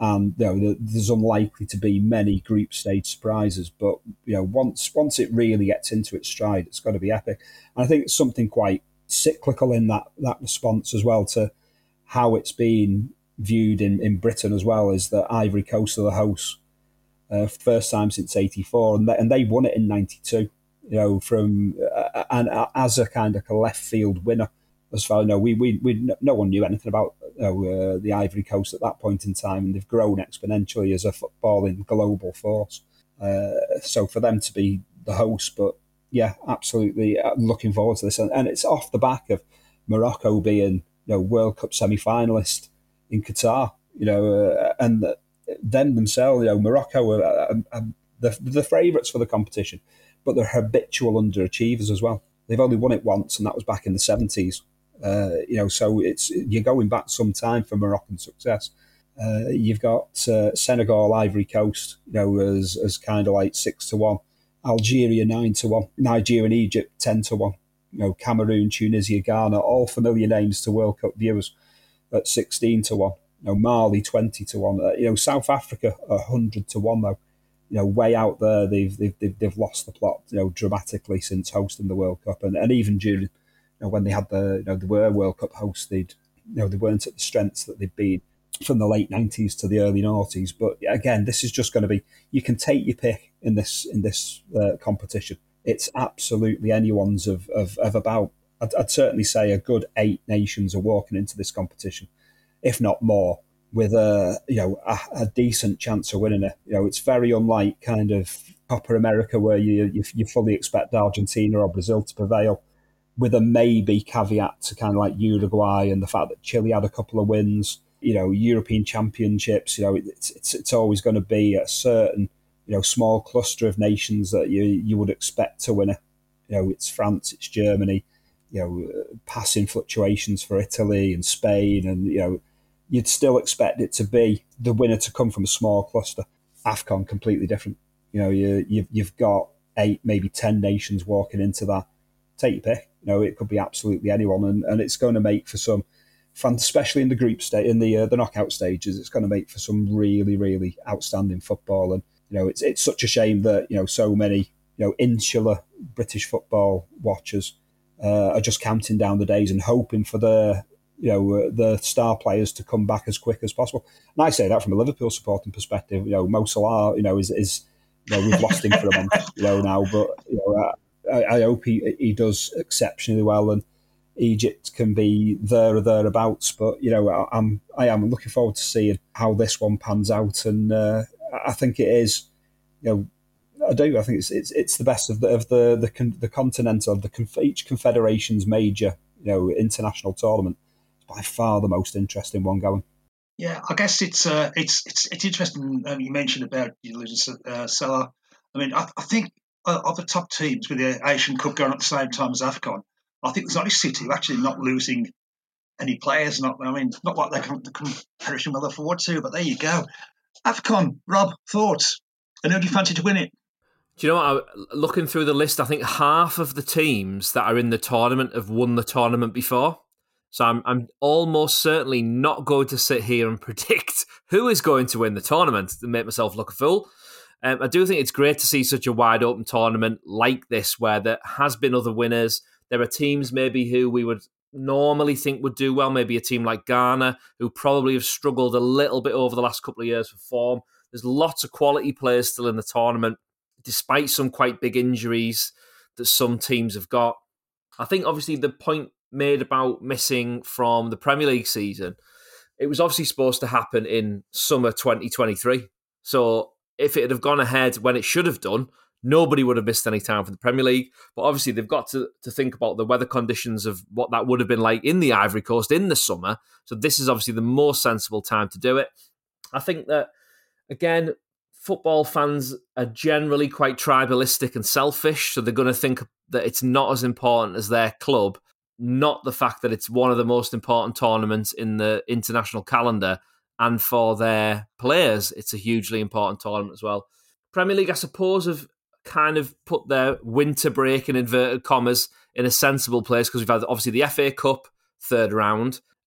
And you know, there's unlikely to be many group stage surprises. But you know, once once it really gets into its stride, it's got to be epic. And I think it's something quite cyclical in that that response as well to how it's been viewed in, in Britain as well. Is that Ivory Coast are the hosts, uh, first time since eighty-four, and they, and they won it in ninety-two. You know, from uh, and uh, as a kind of a left field winner. As far as I know, we, we, we, no one knew anything about you know, uh, the Ivory Coast at that point in time, and they've grown exponentially as a footballing global force. Uh, so for them to be the host, but yeah, absolutely looking forward to this. And, and it's off the back of Morocco being you know, World Cup semi-finalist in Qatar, you know, uh, and the, them themselves, you know, Morocco are, are, are the, the favourites for the competition, but they're habitual underachievers as well. They've only won it once, and that was back in the seventies. Uh, you know, so it's you're going back some time for Moroccan success. Uh, you've got uh, Senegal, Ivory Coast, you know, as as kind of like six to one, Algeria nine to one, Nigeria and Egypt ten to one, you know, Cameroon, Tunisia, Ghana, all familiar names to World Cup viewers at sixteen to one. You know, Mali twenty to one. Uh, you know, South Africa a hundred to one though. You know, way out there, they've they've they've, they've lost the plot, you know, dramatically since hosting the World Cup, and, and even during. You know, when they had the, you know, they were World Cup hosts, they'd, you know, they weren't at the strengths that they'd been from the late nineties to the early noughties. But again, this is just going to be, you can take your pick in this in this uh, competition. It's absolutely anyone's of of, of about, I'd, I'd certainly say a good eight nations are walking into this competition, if not more, with a, you know, a, a decent chance of winning it. You know, it's very unlike kind of Copa America where you, you you fully expect Argentina or Brazil to prevail, with a maybe caveat to kind of like Uruguay and the fact that Chile had a couple of wins. You know, European Championships, you know, it's it's, it's always going to be a certain, you know, small cluster of nations that you you would expect to win it. You know, it's France, it's Germany, you know, passing fluctuations for Italy and Spain, and, you know, you'd still expect it to be the winner to come from a small cluster. AFCON, completely different. You know, you, you've, you've got eight, maybe ten nations walking into that. Take your pick. You know, it could be absolutely anyone, and, and it's going to make for some fun, especially in the group stage, in the uh, the knockout stages. It's going to make for some really, really outstanding football. And you know, it's it's such a shame that you know so many you know insular British football watchers uh, are just counting down the days and hoping for the you know uh, the star players to come back as quick as possible. And I say that from a Liverpool supporting perspective. You know, Mo Salah, you know, is is you know we've lost him for a month, you know now, but you know. Uh, I, I hope he he does exceptionally well, and Egypt can be there or thereabouts. But you know, I, I'm I am looking forward to seeing how this one pans out, and uh, I think it is. You know, I do. I think it's it's it's the best of the of the the, con, the continental, the conf, each confederation's major you know international tournament. It's by far the most interesting one going. Yeah, I guess it's uh, it's it's it's interesting. Um, you mentioned about you uh, Salah. I mean, I, I think. Of the top teams with the Asian Cup going at the same time as AFCON, I think there's only City who actually not losing any players. Not, I mean, not like they can, the comparison will afford to, but there you go. AFCON, Rob, thoughts? And who do you fancy to win it? Do you know what? I, looking through the list, I think half of the teams that are in the tournament have won the tournament before. So I'm I'm almost certainly not going to sit here and predict who is going to win the tournament to make myself look a fool. Um, I do think it's great to see such a wide open tournament like this where there has been other winners. There are teams maybe who we would normally think would do well, maybe a team like Ghana who probably have struggled a little bit over the last couple of years for form. There's lots of quality players still in the tournament, despite some quite big injuries that some teams have got. I think obviously the point made about missing from the Premier League season, it was obviously supposed to happen in summer twenty twenty-three. So if it had gone ahead when it should have done, nobody would have missed any time for the Premier League. But obviously they've got to, to think about the weather conditions of what that would have been like in the Ivory Coast in the summer. So this is obviously the more sensible time to do it. I think that, again, football fans are generally quite tribalistic and selfish. So they're going to think that it's not as important as their club, not the fact that it's one of the most important tournaments in the international calendar. And for their players, it's a hugely important tournament as well. Premier League, I suppose, have kind of put their winter break in inverted commas in a sensible place because we've had obviously the F A Cup third round,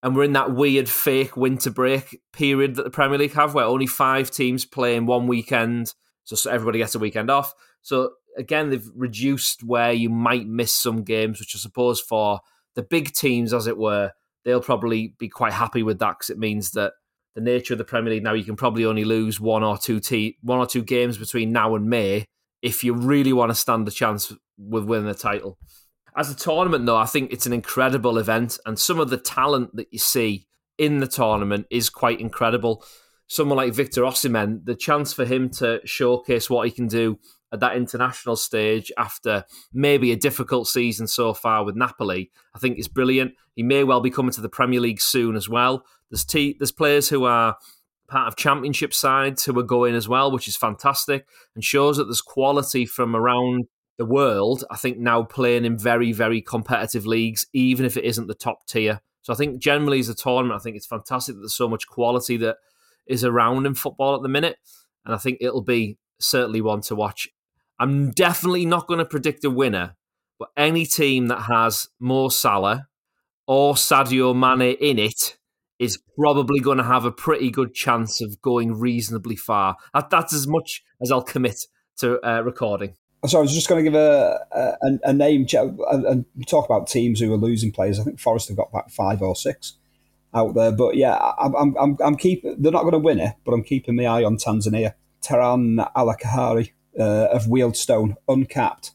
And we're in that weird fake winter break period that the Premier League have, where only five teams play in one weekend, so everybody gets a weekend off. So again, they've reduced where you might miss some games, which I suppose for the big teams, as it were, they'll probably be quite happy with that, because it means that the nature of the Premier League now, you can probably only lose one or two te- one or two games between now and May if you really want to stand a chance with winning the title. As a tournament, though, I think it's an incredible event, and some of the talent that you see in the tournament is quite incredible. Someone like Victor Osimhen, the chance for him to showcase what he can do at that international stage after maybe a difficult season so far with Napoli, I think is brilliant. He may well be coming to the Premier League soon as well. There's, t- there's players who are part of championship sides who are going as well, which is fantastic and shows that there's quality from around the world, I think, now playing in very, very competitive leagues, even if it isn't the top tier. So I think generally as a tournament, I think it's fantastic that there's so much quality that is around in football at the minute. And I think it'll be certainly one to watch. I'm definitely not going to predict a winner, but any team that has Mo Salah or Sadio Mane in it is probably going to have a pretty good chance of going reasonably far. That, that's as much as I'll commit to uh, recording. So I was just going to give a a, a name and talk about teams who are losing players. I think Forest have got about five or six out there, but yeah, I'm I'm I'm keeping. They're not going to win it, but I'm keeping my eye on Tanzania. Tehran Al-Kahari uh, of Wealdstone, uncapped,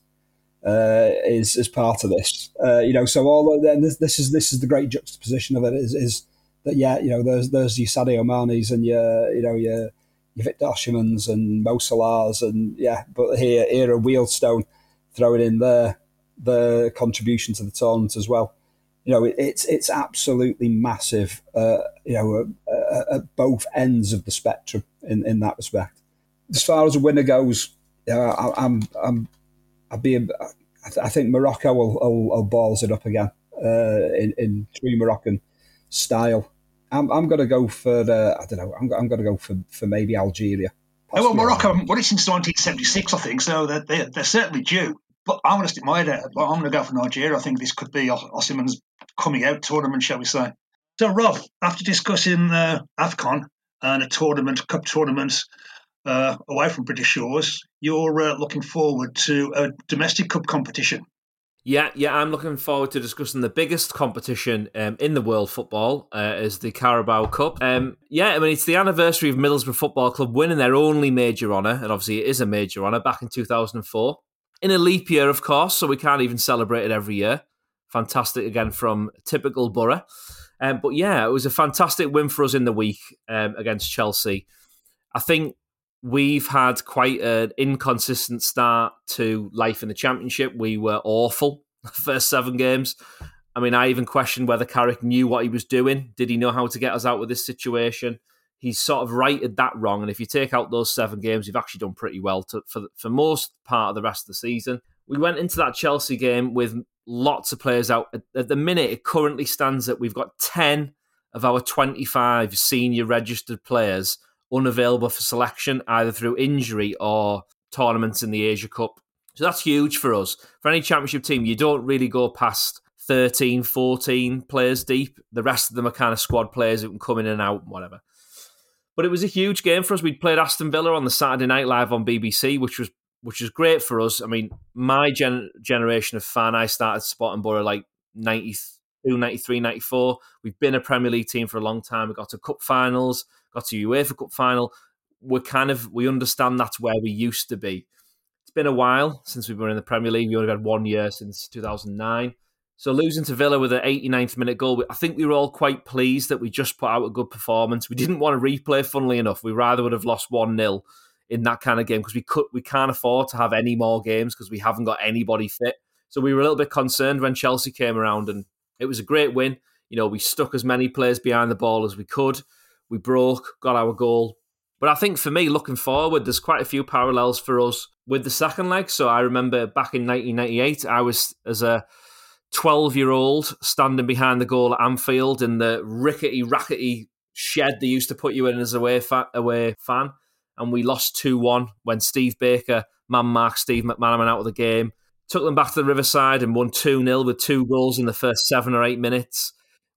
uh, is is part of this. Uh, you know, so all of the, this, this is this is the great juxtaposition of it is is that yeah, you know, there's there's your Sadio Mane's and your you know your. your Victor Osimhen's and Mo Salah's and yeah, but here here a Wealdstone throwing in their their contribution to the tournament as well. You know, it, it's it's absolutely massive. Uh, you know, uh, at both ends of the spectrum in, in that respect. As far as a winner goes, uh, I, I'm I'm I'd be. I, th- I think Morocco will, will, will balls it up again uh, in in true Moroccan style. I'm I'm going to go for the, I don't know. I'm I'm going to go for, for maybe Algeria. Oh, well, Morocco, well, it's since nineteen seventy-six, I think, so they're, they're, they're certainly due. But I'm going to stick my head out. I'm going to go for Nigeria. I think this could be Osimhen's coming out tournament, shall we say. So, Rob, after discussing uh, AFCON and a tournament, cup tournament uh, away from British shores, you're uh, looking forward to a domestic cup competition. Yeah, yeah, I'm looking forward to discussing the biggest competition um, in the world football, uh, is the Carabao Cup. Um, yeah, I mean, it's the anniversary of Middlesbrough Football Club winning their only major honour, and obviously it is a major honour, back in two thousand four. In a leap year, of course, so we can't even celebrate it every year. Fantastic, again, from typical Borough. Um, but yeah, it was a fantastic win for us in the week um, against Chelsea. I think we've had quite an inconsistent start to life in the Championship. We were awful the first seven games. I mean, I even questioned whether Carrick knew what he was doing. Did he know how to get us out of this situation? He's sort of righted that wrong. And if you take out those seven games, you've actually done pretty well to, for, for most part of the rest of the season. We went into that Chelsea game with lots of players out. At, at the minute, it currently stands that we've got ten of our twenty-five senior registered players unavailable for selection, either through injury or tournaments in the Asia Cup. So that's huge for us. For any championship team, you don't really go past thirteen, fourteen players deep. The rest of them are kind of squad players who can come in and out, whatever. But it was a huge game for us. We'd played Aston Villa on the Saturday Night Live on B B C, which was which was great for us. I mean, my gen- generation of fan, I started supporting Borough like ninety-two, ninety-three, ninety-four. We've been a Premier League team for a long time. We got to cup finals, got to UEFA Cup final. We're kind of, we understand that's where we used to be. It's been a while since we've been in the Premier League. We only had one year since two thousand nine. So losing to Villa with an eighty-ninth minute goal, I think we were all quite pleased that we just put out a good performance. We didn't want to replay, funnily enough. We rather would have lost one nil in that kind of game because we could, we can't afford to have any more games because we haven't got anybody fit. So we were a little bit concerned when Chelsea came around, and it was a great win. You know, we stuck as many players behind the ball as we could. We broke, got our goal. But I think for me, looking forward, there's quite a few parallels for us with the second leg. So I remember back in nineteen ninety-eight, I was, as a twelve-year-old, standing behind the goal at Anfield in the rickety, rackety shed they used to put you in as a away, fa- away fan. And we lost two one when Steve Baker man-marked Steve McManaman out of the game. Took them back to the Riverside and won two nil with two goals in the first seven or eight minutes.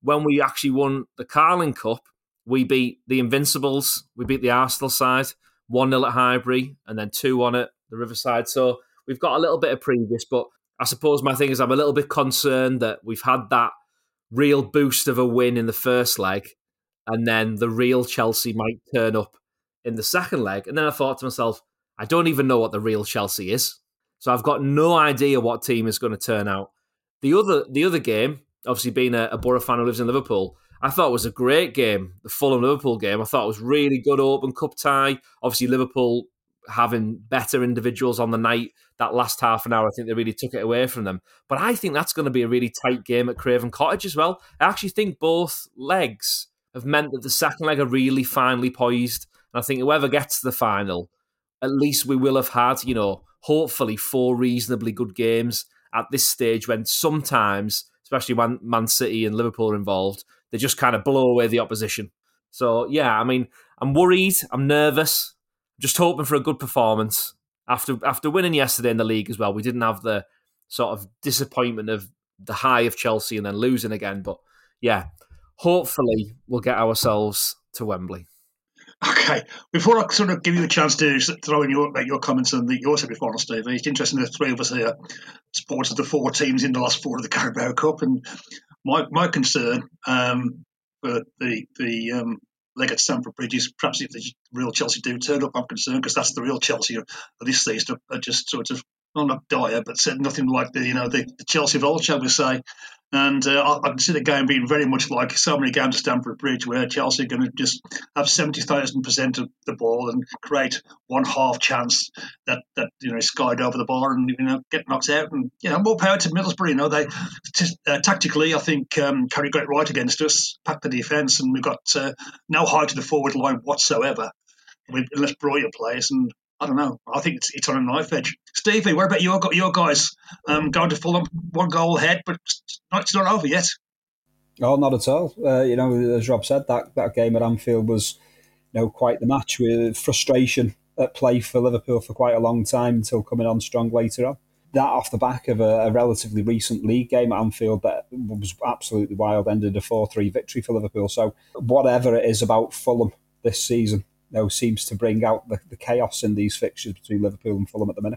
when we actually won the Carling Cup, we beat the Invincibles, we beat the Arsenal side, one nil at Highbury, and then two one at the Riverside. So we've got a little bit of previous, but I suppose my thing is I'm a little bit concerned that we've had that real boost of a win in the first leg, and then the real Chelsea might turn up in the second leg. And then I thought to myself, I don't even know what the real Chelsea is. So I've got no idea what team is going to turn out. The other the other game, obviously being a, a Borough fan who lives in Liverpool, I thought it was a great game, the Fulham-Liverpool game. I thought it was really good open cup tie. Obviously Liverpool having better individuals on the night. That last half an hour, I think they really took it away from them. But I think that's going to be a really tight game at Craven Cottage as well. I actually think both legs have meant that the second leg are really finely poised. And I think whoever gets to the final, at least we will have had, you know, hopefully four reasonably good games at this stage when sometimes, especially when Man City and Liverpool are involved, they just kind of blow away the opposition. So, yeah, I mean, I'm worried, I'm nervous, just hoping for a good performance. After after winning yesterday in the league as well, we didn't have the sort of disappointment of the high of Chelsea and then losing again. But, yeah, hopefully we'll get ourselves to Wembley. Okay, before I sort of give you a chance to throw in your your comments on the your semi-final, Steve, it's interesting the three of us here supported the four teams in the last four of the Carabao Cup, and my my concern um, for the the um, leg at Stamford Bridge is perhaps if the real Chelsea do turn up, I'm concerned because that's the real Chelsea of this season, are just sort of well, not dire, but said nothing like the you know the, the Chelsea of old, shall we say. And uh, I, I can see the game being very much like so many games at Stamford Bridge where Chelsea are going to just have seventy thousand percent of the ball and create one half chance that, that you know, skied over the bar and, you know, get knocked out. And, you know, more power to Middlesbrough. You know, they t- uh, tactically, I think um, Curry got it right against us, packed the defence, and we've got uh, no height to the forward line whatsoever, unless Broya plays. And I don't know. I think it's it's on a knife edge. Stevie, what about your your guys um, going to Fulham, one goal ahead, but it's not, it's not over yet? Oh, not at all. Uh, you know, as Rob said, that, that game at Anfield was, you know, quite the match with frustration at play for Liverpool for quite a long time until coming on strong later on. That off the back of a, a relatively recent league game at Anfield that was absolutely wild, ended a four three victory for Liverpool. So whatever it is about Fulham this season, you know, seems to bring out the, the chaos in these fixtures between Liverpool and Fulham at the minute.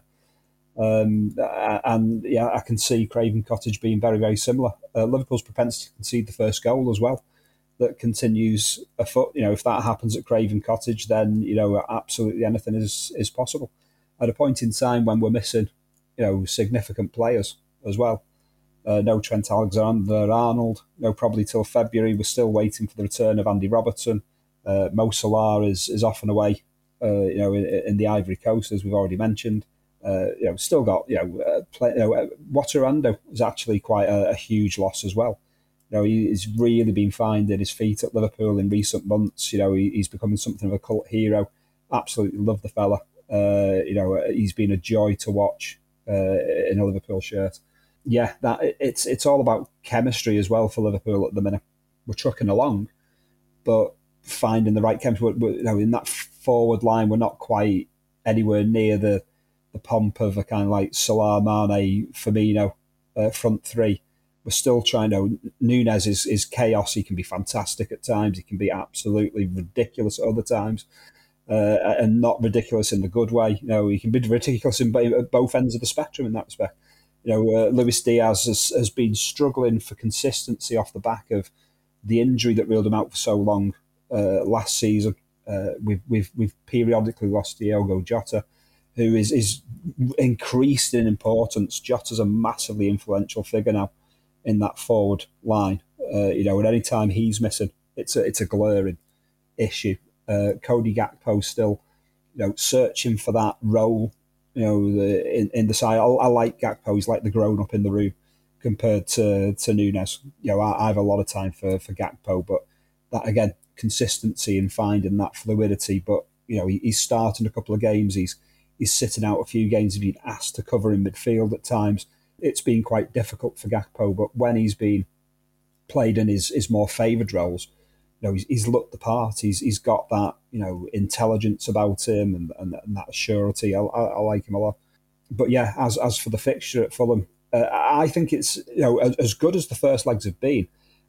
Um, and yeah, I can see Craven Cottage being very, very similar. Uh, Liverpool's propensity to concede the first goal as well, that continues afoot. You know, if that happens at Craven Cottage, then, you know, absolutely anything is is possible. At a point in time when we're missing, you know, significant players as well. Uh, no Trent Alexander-Arnold, no probably till February. We're still waiting for the return of Andy Robertson. Uh, Mo Salah is is off and away, uh, you know, in, in the Ivory Coast, as we've already mentioned. Uh, you know, still got, you know, uh, play, you know uh, Waterando is actually quite a, a huge loss as well. You know, he's really been finding his feet at Liverpool in recent months. You know, he, he's becoming something of a cult hero. Absolutely love the fella. Uh, you know, he's been a joy to watch uh, in a Liverpool shirt. Yeah, that it's it's all about chemistry as well for Liverpool at the minute. We're trucking along, but finding the right chemistry. We're, you know, in that forward line, we're not quite anywhere near the the pomp of a kind of like Salah, Mane, Firmino uh, front three. We're still trying to. Nunez is, is chaos. He can be fantastic at times. He can be absolutely ridiculous at other times, uh, and not ridiculous in the good way. You know, he can be ridiculous in both ends of the spectrum in that respect. You know, uh, Luis Diaz has, has been struggling for consistency off the back of the injury that reeled him out for so long uh, last season. Uh, we've we've we've periodically lost Diogo Jota, who is is increased in importance. Jota's a massively influential figure now in that forward line. Uh, you know, and any time he's missing, it's a it's a glaring issue. Uh, Cody Gakpo still, you know, searching for that role. You know, the, in in the side. I, I like Gakpo. He's like the grown up in the room compared to to Nunez. You know, I, I have a lot of time for for Gakpo, but that again, consistency in finding that fluidity. But you know, he, he's starting a couple of games. He's he's sitting out a few games. He's been asked to cover in midfield at times. It's been quite difficult for Gakpo, but when he's been played in his, his more favoured roles, you know, he's, he's looked the part. He's he's got that, you know, intelligence about him and, and, and that surety. I, I, I like him a lot. But yeah, as as for the fixture at Fulham, uh, I think it's, you know, as, as good as the first legs have been,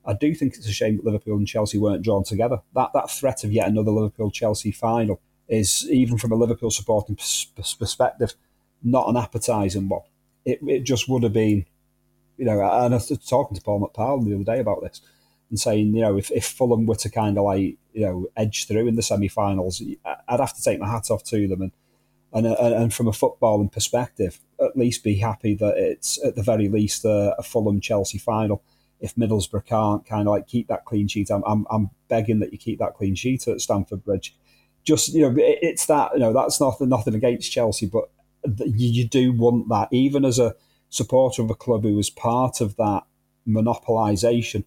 I do think it's a shame that Liverpool and Chelsea weren't drawn together. That that threat of yet another Liverpool-Chelsea final is, even from a Liverpool supporting perspective, not an appetising one. It it just would have been, you know, and I was talking to Paul McParland the other day about this and saying, you know, if, if Fulham were to kind of like, you know, edge through in the semi-finals, I'd have to take my hat off to them. And and and from a footballing perspective, at least be happy that it's at the very least a, a Fulham-Chelsea final. If Middlesbrough can't kind of like keep that clean sheet, I'm, I'm I'm begging that you keep that clean sheet at Stamford Bridge. Just, you know, it, it's that, you know, that's nothing nothing against Chelsea, but you, you do want that, even as a supporter of a club who was part of that monopolisation,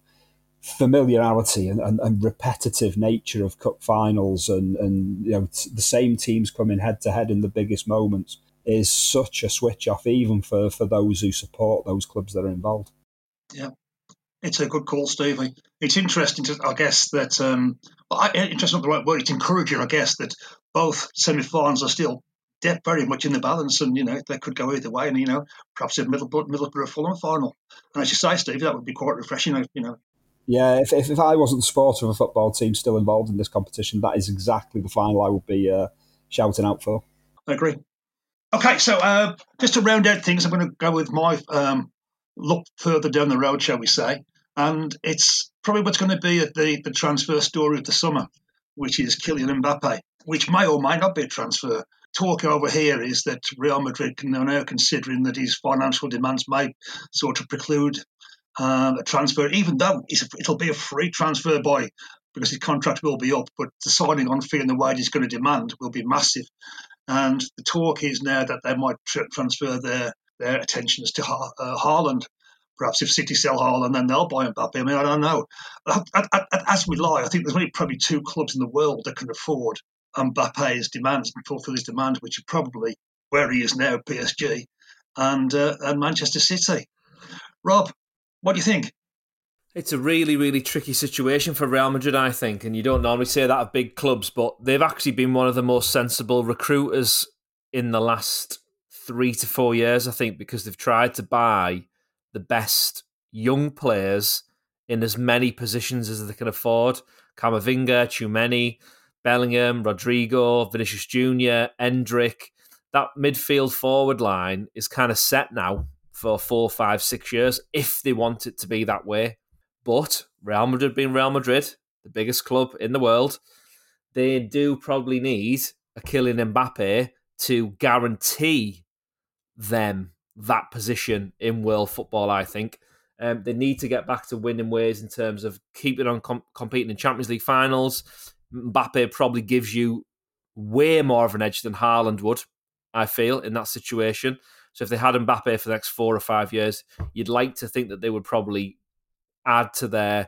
familiarity and, and, and repetitive nature of cup finals, and, and you know, the same teams coming head to head in the biggest moments is such a switch off, even for, for those who support those clubs that are involved. Yeah, it's a good call, Stevie. It's interesting, to, I guess, that, um, well, I, interesting not the right word, it's encouraging, I guess, that both semi-finals are still very much in the balance, and, you know, they could go either way, and, you know, perhaps a Middlesbrough, Middlesbrough Fulham final. And as you say, Stevie, that would be quite refreshing, you know. Yeah, if, if if I wasn't the supporter of a football team still involved in this competition, that is exactly the final I would be uh, shouting out for. I agree. Okay, so uh, just to round out things, I'm going to go with my um, look further down the road, shall we say, and it's probably what's going to be the, the transfer story of the summer, which is Kylian Mbappe, which may or may not be a transfer. Talk over here is that Real Madrid can now, considering that his financial demands may sort of preclude Um, a transfer, even though it'll be a free transfer boy because his contract will be up, but the signing on fee and the wage he's going to demand will be massive. And the talk is now that they might tr- transfer their, their attentions to ha- uh, Haaland. Perhaps if City sell Haaland, then they'll buy Mbappe. I mean, I don't know. As we lie, I think there's only probably two clubs in the world that can afford Mbappe's demands and fulfill his demands, which are probably where he is now, P S G and uh, and Manchester City. Rob, what do you think? It's a really, really tricky situation for Real Madrid, I think, and you don't normally say that of big clubs, but they've actually been one of the most sensible recruiters in the last three to four years, I think, because they've tried to buy the best young players in as many positions as they can afford. Camavinga, Tchouameni, Bellingham, Rodrigo, Vinicius Junior, Endrick. That midfield forward line is kind of set now for four, five, six years, if they want it to be that way. But Real Madrid being Real Madrid, the biggest club in the world, they do probably need a Kylian Mbappe to guarantee them that position in world football, I think. Um, they need to get back to winning ways in terms of keeping on com- competing in Champions League finals. Mbappe probably gives you way more of an edge than Haaland would, I feel, in that situation. So if they had Mbappe for the next four or five years, you'd like to think that they would probably add to their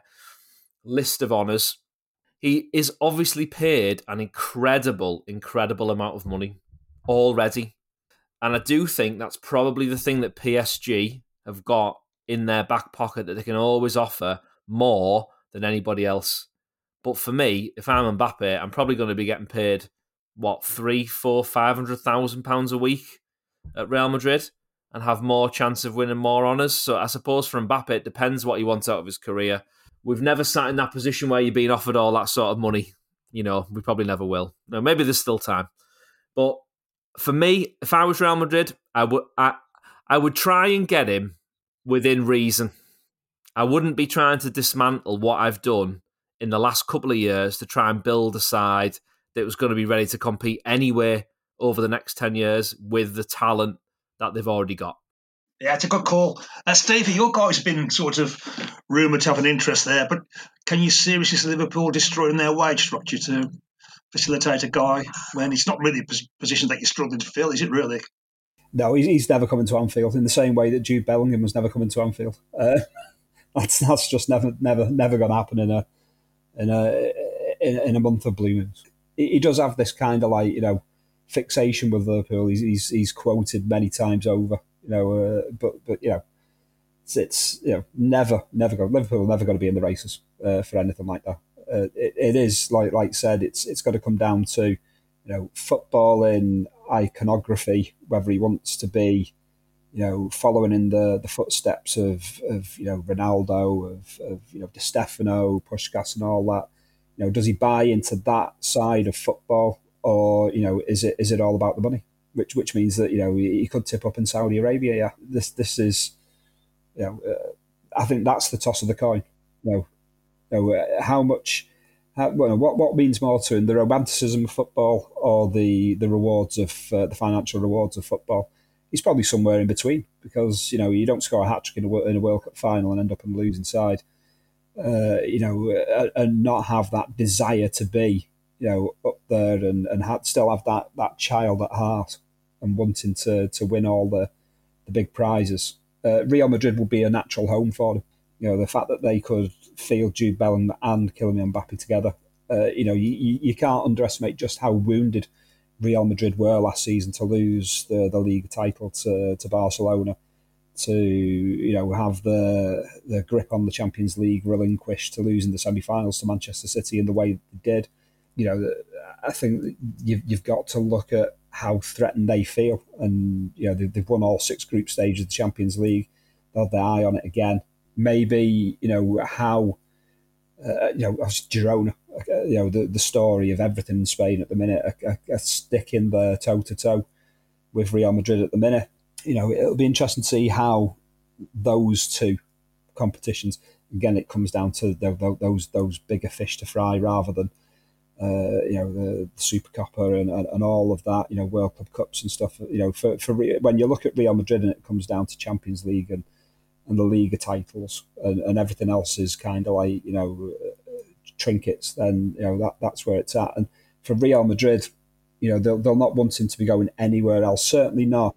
list of honours. He is obviously paid an incredible, incredible amount of money already. And I do think that's probably the thing that P S G have got in their back pocket, that they can always offer more than anybody else. But for me, if I'm Mbappe, I'm probably going to be getting paid, what, three, four, five hundred thousand pounds a week at Real Madrid and have more chance of winning more honours. So I suppose for Mbappe, it depends what he wants out of his career. We've never sat in that position where you're being offered all that sort of money. You know, we probably never will. No, maybe there's still time. But for me, if I was Real Madrid, I would I, I would try and get him within reason. I wouldn't be trying to dismantle what I've done in the last couple of years to try and build a side that was going to be ready to compete anyway over the next ten years with the talent that they've already got. Yeah, it's a good call. Uh, Stevie, your guy's been sort of rumoured to have an interest there, but can you seriously see Liverpool destroying their wage structure to facilitate a guy when it's not really a position that you're struggling to fill, is it really? No, he's never coming to Anfield in the same way that Jude Bellingham was never coming to Anfield. Uh, that's that's just never never never going to happen in a in a in, in a month of blue moons. He, he does have this kind of like, you know, fixation with Liverpool. He's he's, he's quoted many times over, you know, uh, but but you know, it's, it's you know never never go Liverpool are never going to be in the races uh, for anything like that. Uh, it, it is like like said, it's it's got to come down to, you know, footballing iconography, whether he wants to be, you know, following in the, the footsteps of, of you know Ronaldo, of, of you know Di Stefano, Puskás, and all that. You know, does he buy into that side of football, or you know, is it is it all about the money? Which which means that you know he, he could tip up in Saudi Arabia. Yeah, this this is, you know, uh, I think that's the toss of the coin. You know, you know uh, how much. How, well, what what means more to him, the romanticism of football or the the rewards of uh, the financial rewards of football? He's probably somewhere in between, because you know you don't score a hat trick in a, in a World Cup final and end up on the losing side, uh, you know, uh, and not have that desire to be, you know, up there and and have, still have that, that child at heart and wanting to to win all the the big prizes. Uh, Real Madrid would be a natural home for them. You know, the fact that they could field Jude Bellingham and Kylian Mbappe together. Uh, you know, you, you can't underestimate just how wounded Real Madrid were last season to lose the, the league title to, to Barcelona, to you know have the the grip on the Champions League relinquished, to losing the semi-finals to Manchester City in the way they did. You know, I think you've you've got to look at how threatened they feel, and you know they've won all six group stages of the Champions League. They'll have their eye on it again. Maybe you know how uh, you know Girona, you know the the story of everything in Spain at the minute, a, a, a stick in the toe to toe with Real Madrid at the minute. You know, it'll be interesting to see how those two competitions. Again, it comes down to the, those those bigger fish to fry rather than uh, you know the, the Super Copa and, and, and all of that. You know, World Club Cups and stuff. You know, for for when you look at Real Madrid and it comes down to Champions League and, and the Liga titles and, and everything else is kind of like you know uh, trinkets. Then you know that that's where it's at. And for Real Madrid, you know they'll they'll not want him to be going anywhere else. Certainly not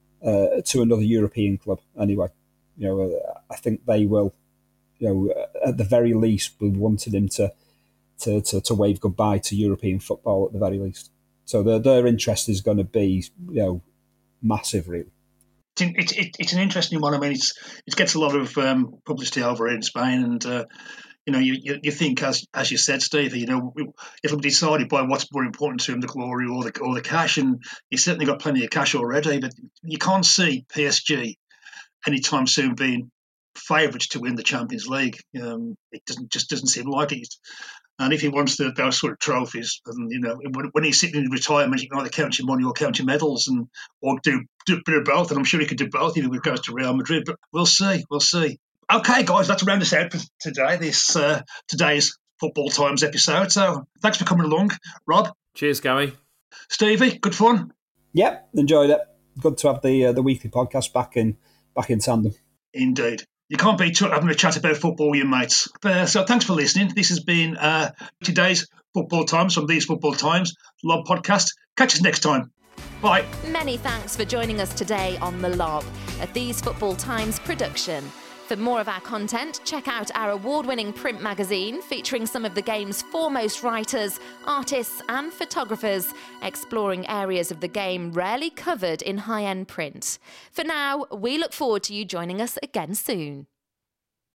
uh, to another European club. Anyway, you know uh, I think they will. You know, at the very least, we wanted him to, to, to, to wave goodbye to European football at the very least. So their their interest is going to be, you know, massive, really. It's it's, it's an interesting one. I mean, it's it gets a lot of um, publicity over in Spain, and uh, you know, you, you you think as as you said, Steve, you know, it'll be decided by what's more important to him, the glory or the or the cash, and he's certainly got plenty of cash already. But you can't see P S G anytime soon being favourites to win the Champions League. Um, it doesn't just doesn't seem like it. And if he wants the, those sort of trophies, and you know, when, when he's sitting in retirement, you can either count your money or count your medals, and or do do a bit of both. And I'm sure he could do both if he goes to Real Madrid. But we'll see, we'll see. Okay, guys, that's round us out for today. This uh, today's Football Times episode. So thanks for coming along, Rob. Cheers, Gary. Stevie, good fun. Yep, enjoyed it. Good to have the uh, the weekly podcast back in back in tandem. Indeed. You can't beat having a chat about football with your mates. Uh, so thanks for listening. This has been uh, today's Football Times from These Football Times Lob Podcast. Catch us next time. Bye. Many thanks for joining us today on The Lob, a These Football Times production. For more of our content, check out our award-winning print magazine featuring some of the game's foremost writers, artists and photographers, exploring areas of the game rarely covered in high-end print. For now, we look forward to you joining us again soon.